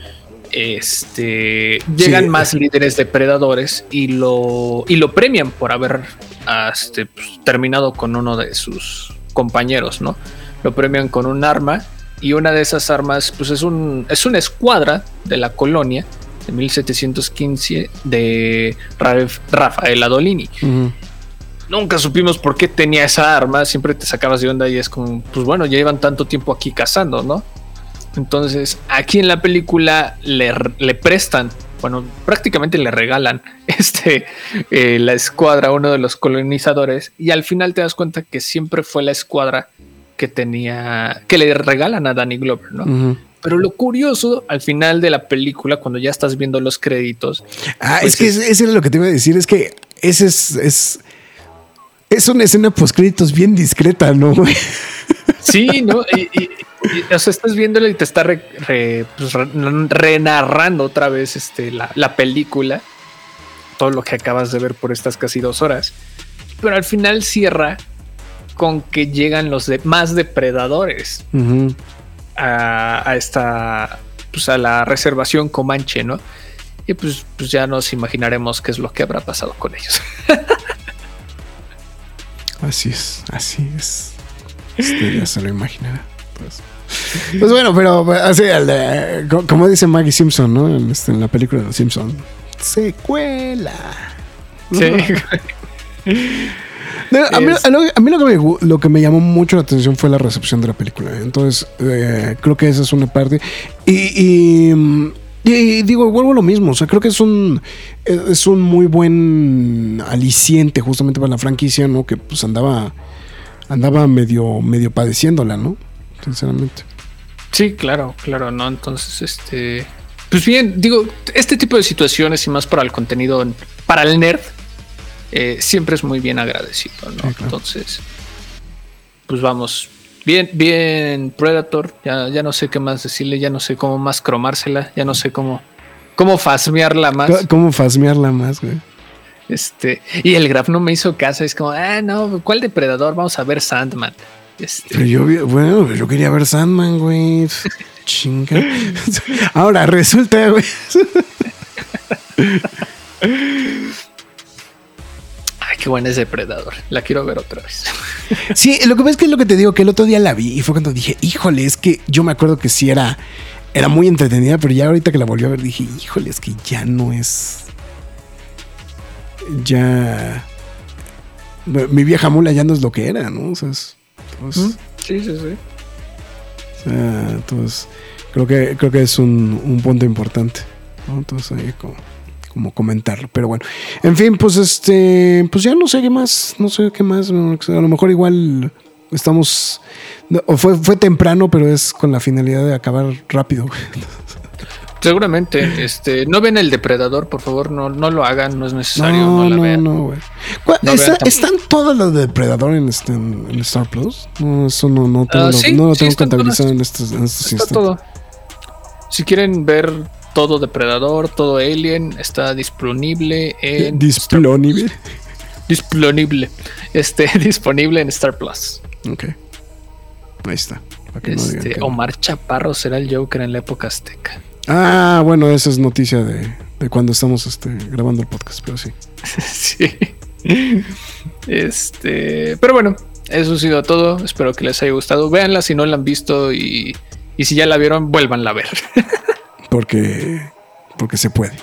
Este llegan sí. más líderes depredadores y lo y lo premian por haber este, pues, terminado con uno de sus compañeros, ¿no? Lo premian con un arma y una de esas armas, pues es un es una escuadra de la colonia de mil setecientos quince de Rafael Adolini. Uh-huh. Nunca supimos por qué tenía esa arma, siempre te sacabas de onda y es como, pues bueno, ya llevan tanto tiempo aquí cazando, ¿no? Entonces, aquí en la película le, le prestan, bueno, prácticamente le regalan este, eh, la escuadra a uno de los colonizadores y al final te das cuenta que siempre fue la escuadra que tenía, que le regalan a Danny Glover, ¿no? Uh-huh. Pero lo curioso, al final de la película, cuando ya estás viendo los créditos... Ah, pues es que es, eso es lo que te iba a decir, es que ese es... es... Es una escena post créditos bien discreta, ¿no, güey? Sí, ¿no? Y, y, y, o sea, estás viéndolo y te está re, re, pues, re, renarrando otra vez este, la, la película, todo lo que acabas de ver por estas casi dos horas. Pero al final cierra con que llegan los de, más depredadores uh-huh. a, a esta, pues a la reservación Comanche, ¿no? Y pues, pues ya nos imaginaremos qué es lo que habrá pasado con ellos. Así es, así es. Este ya se lo imaginará. Pues, pues bueno, pero así, el, como dice Maggie Simpson, ¿no? En, este, en la película de los Simpson, secuela. Sí. No, a, mí, a, lo, a mí lo que, me, lo que me llamó mucho la atención fue la recepción de la película. Entonces, eh, creo que esa es una parte. Y, y, y digo, vuelvo a lo mismo. O sea, creo que es un es un muy buen aliciente justamente para la franquicia, ¿no? Que pues andaba andaba medio medio padeciéndola, ¿no? Sinceramente. Sí, claro, claro, ¿no? Entonces, este... Pues bien, digo, este tipo de situaciones y más para el contenido, para el nerd, eh, siempre es muy bien agradecido, ¿no? Sí, claro. Entonces, pues vamos, bien, bien Predator, ya, ya no sé qué más decirle, ya no sé cómo más cromársela, ya no sé cómo, cómo fasmearla más. ¿Cómo fasmearla más, güey? Este, y el Graf no me hizo caso, es como, ah, no, ¿cuál depredador? Vamos a ver Sandman. Este. Pero yo, bueno, yo quería ver Sandman, güey. Chinga. Ahora resulta, güey. Ay, Qué buena es Depredador. La quiero ver otra vez. Sí, lo que ves que es lo que te digo, que el otro día la vi y fue cuando dije, híjole, es que yo me acuerdo que sí era, era muy entretenida, pero ya ahorita que la volví a ver dije, híjole, es que ya no es... Ya... Mi vieja mula ya no es lo que era, ¿no? O sea, es, entonces, sí, sí, sí. O sea, entonces, creo que, creo que es un, un punto importante, ¿no? Entonces, ahí como... como comentarlo, pero bueno, en fin, pues este, pues ya no sé qué más, no sé qué más, a lo mejor igual estamos, o fue, fue temprano, pero es con la finalidad de acabar rápido. Seguramente, este, no ven El Depredador, por favor, no, no lo hagan, no es necesario, no, no la no, vean. No, güey. No ¿Está, ¿Están todas las de Depredador en, este, en, en Star Plus? No, eso no, no, tengo, uh, lo, sí, no lo sí, tengo contabilizado todas. en estos, en estos Está instantes. todo. Si quieren ver todo Depredador, todo Alien, está disponible en Disponible. Disponible. Este, disponible en Star Plus. Ok. Ahí está. Para que no Este, digan que- Omar Chaparro será el Joker en la época azteca. Ah, bueno, esa es noticia de, de cuando estamos este, grabando el podcast, pero sí. Sí. Este, pero bueno, eso ha sido todo. Espero que les haya gustado. Véanla si no la han visto y, y si ya la vieron, vuélvanla a ver. Porque, porque se puede.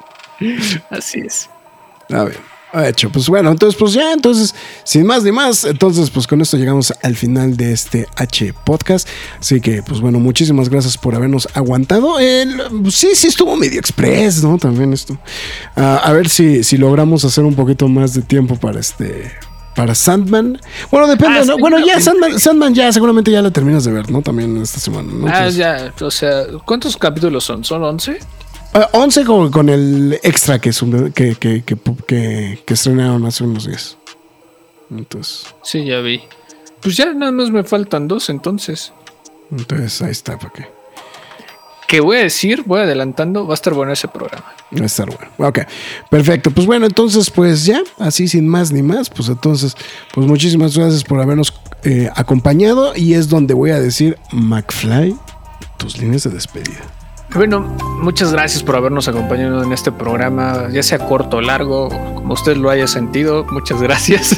Así es. A ver, hecho. Pues bueno, entonces, pues ya, entonces, sin más ni más, entonces, pues con esto llegamos al final de este H podcast. Así que, pues bueno, muchísimas gracias por habernos aguantado. El, sí, sí estuvo medio express, ¿no? También esto. Uh, a ver si, si logramos hacer un poquito más de tiempo para este. Para Sandman. Bueno, depende, Ah, ¿no? sí, Bueno, ya sí. Sandman, Sandman ya seguramente ya la terminas de ver, ¿no? También esta semana, ¿no? Ah, Entonces, ya, o sea, ¿cuántos capítulos son? ¿Son once? Uh, once con, con el extra que, sub- que, que, que, que, que estrenaron hace unos días. Entonces, Sí, ya vi. Pues ya nada más me faltan dos entonces. entonces ahí está, ¿para qué? ¿Qué voy a decir? Voy adelantando, va a estar bueno ese programa. Va a estar bueno. Ok, perfecto. Pues bueno, entonces, pues ya, así sin más ni más, pues entonces, pues muchísimas gracias por habernos eh, acompañado. Y es donde voy a decir, McFly, tus líneas de despedida. Bueno, muchas gracias por habernos acompañado en este programa, ya sea corto o largo, como usted lo haya sentido, muchas gracias.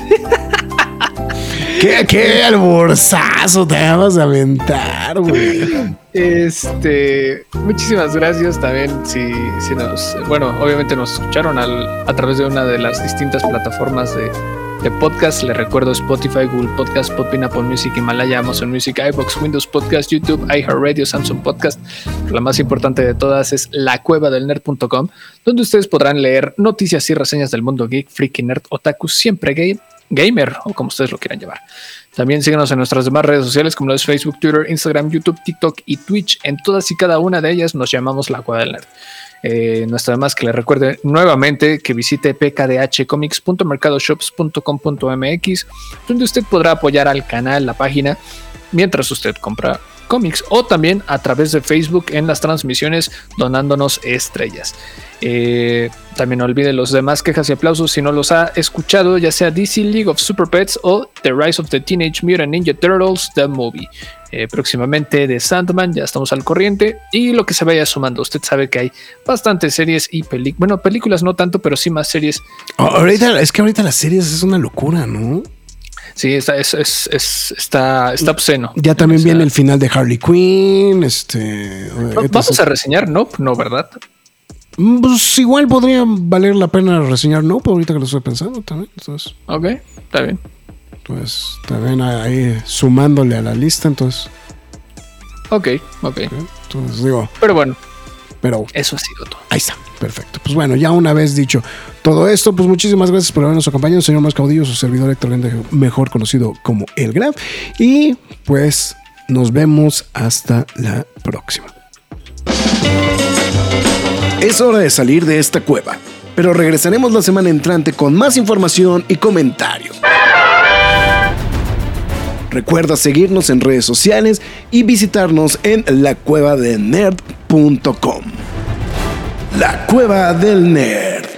¿Qué, qué alborzazo te vas a aventar, güey? Este, muchísimas gracias también si, si nos, bueno, obviamente nos escucharon al, a través de una de las distintas plataformas de, de podcast. Les recuerdo Spotify, Google Podcast, Podbean, Apple Music, Himalaya, Amazon Music, iVoox, Windows Podcast, YouTube, iHeartRadio, Samsung Podcast. Pero la más importante de todas es la cueva del nerd punto com, donde ustedes podrán leer noticias y reseñas del mundo geek, freaky, nerd, otaku, siempre gay, gamer o como ustedes lo quieran llevar. También síganos en nuestras demás redes sociales como lo es Facebook, Twitter, Instagram, YouTube, TikTok y Twitch. En todas y cada una de ellas nos llamamos La Cueva del Nerd. Eh, no está de más que le recuerde nuevamente que visite p k d h comics punto mercadoshops punto com punto m x, donde usted podrá apoyar al canal, la página, mientras usted compra cómics, o también a través de Facebook en las transmisiones donándonos estrellas. Eh, también no olvide los demás quejas y aplausos si no los ha escuchado, ya sea D C League of Super Pets o The Rise of the Teenage Mutant Ninja Turtles The Movie. Eh, próximamente de Sandman, ya estamos al corriente, y lo que se vaya sumando. Usted sabe que hay bastantes series y películas, bueno, películas no tanto, pero sí más series. Oh, ahorita, es que ahorita las series es una locura, ¿no? Sí, está, es, es, es- está, está obsceno. Ya también O sea, viene el final de Harley Quinn, este... vamos a reseñar, ¿no? No, ¿verdad? Pues igual podría valer la pena reseñar, ¿no? Pero ahorita que lo estoy pensando también. Entonces, Ok, está bien. pues también ahí sumándole a la lista, entonces, Ok, ok. entonces digo, Pero bueno, pero eso ha sido todo. ahí está, perfecto. Pues bueno, ya una vez dicho todo esto, pues muchísimas gracias por habernos acompañado, señor Más Caudillo, su servidor Héctor Lende, mejor conocido como El Graf. Y pues nos vemos hasta la próxima. Es hora de salir de esta cueva, pero regresaremos la semana entrante con más información y comentarios. Recuerda seguirnos en redes sociales y visitarnos en la cueva del nerd punto com. La Cueva del Nerd.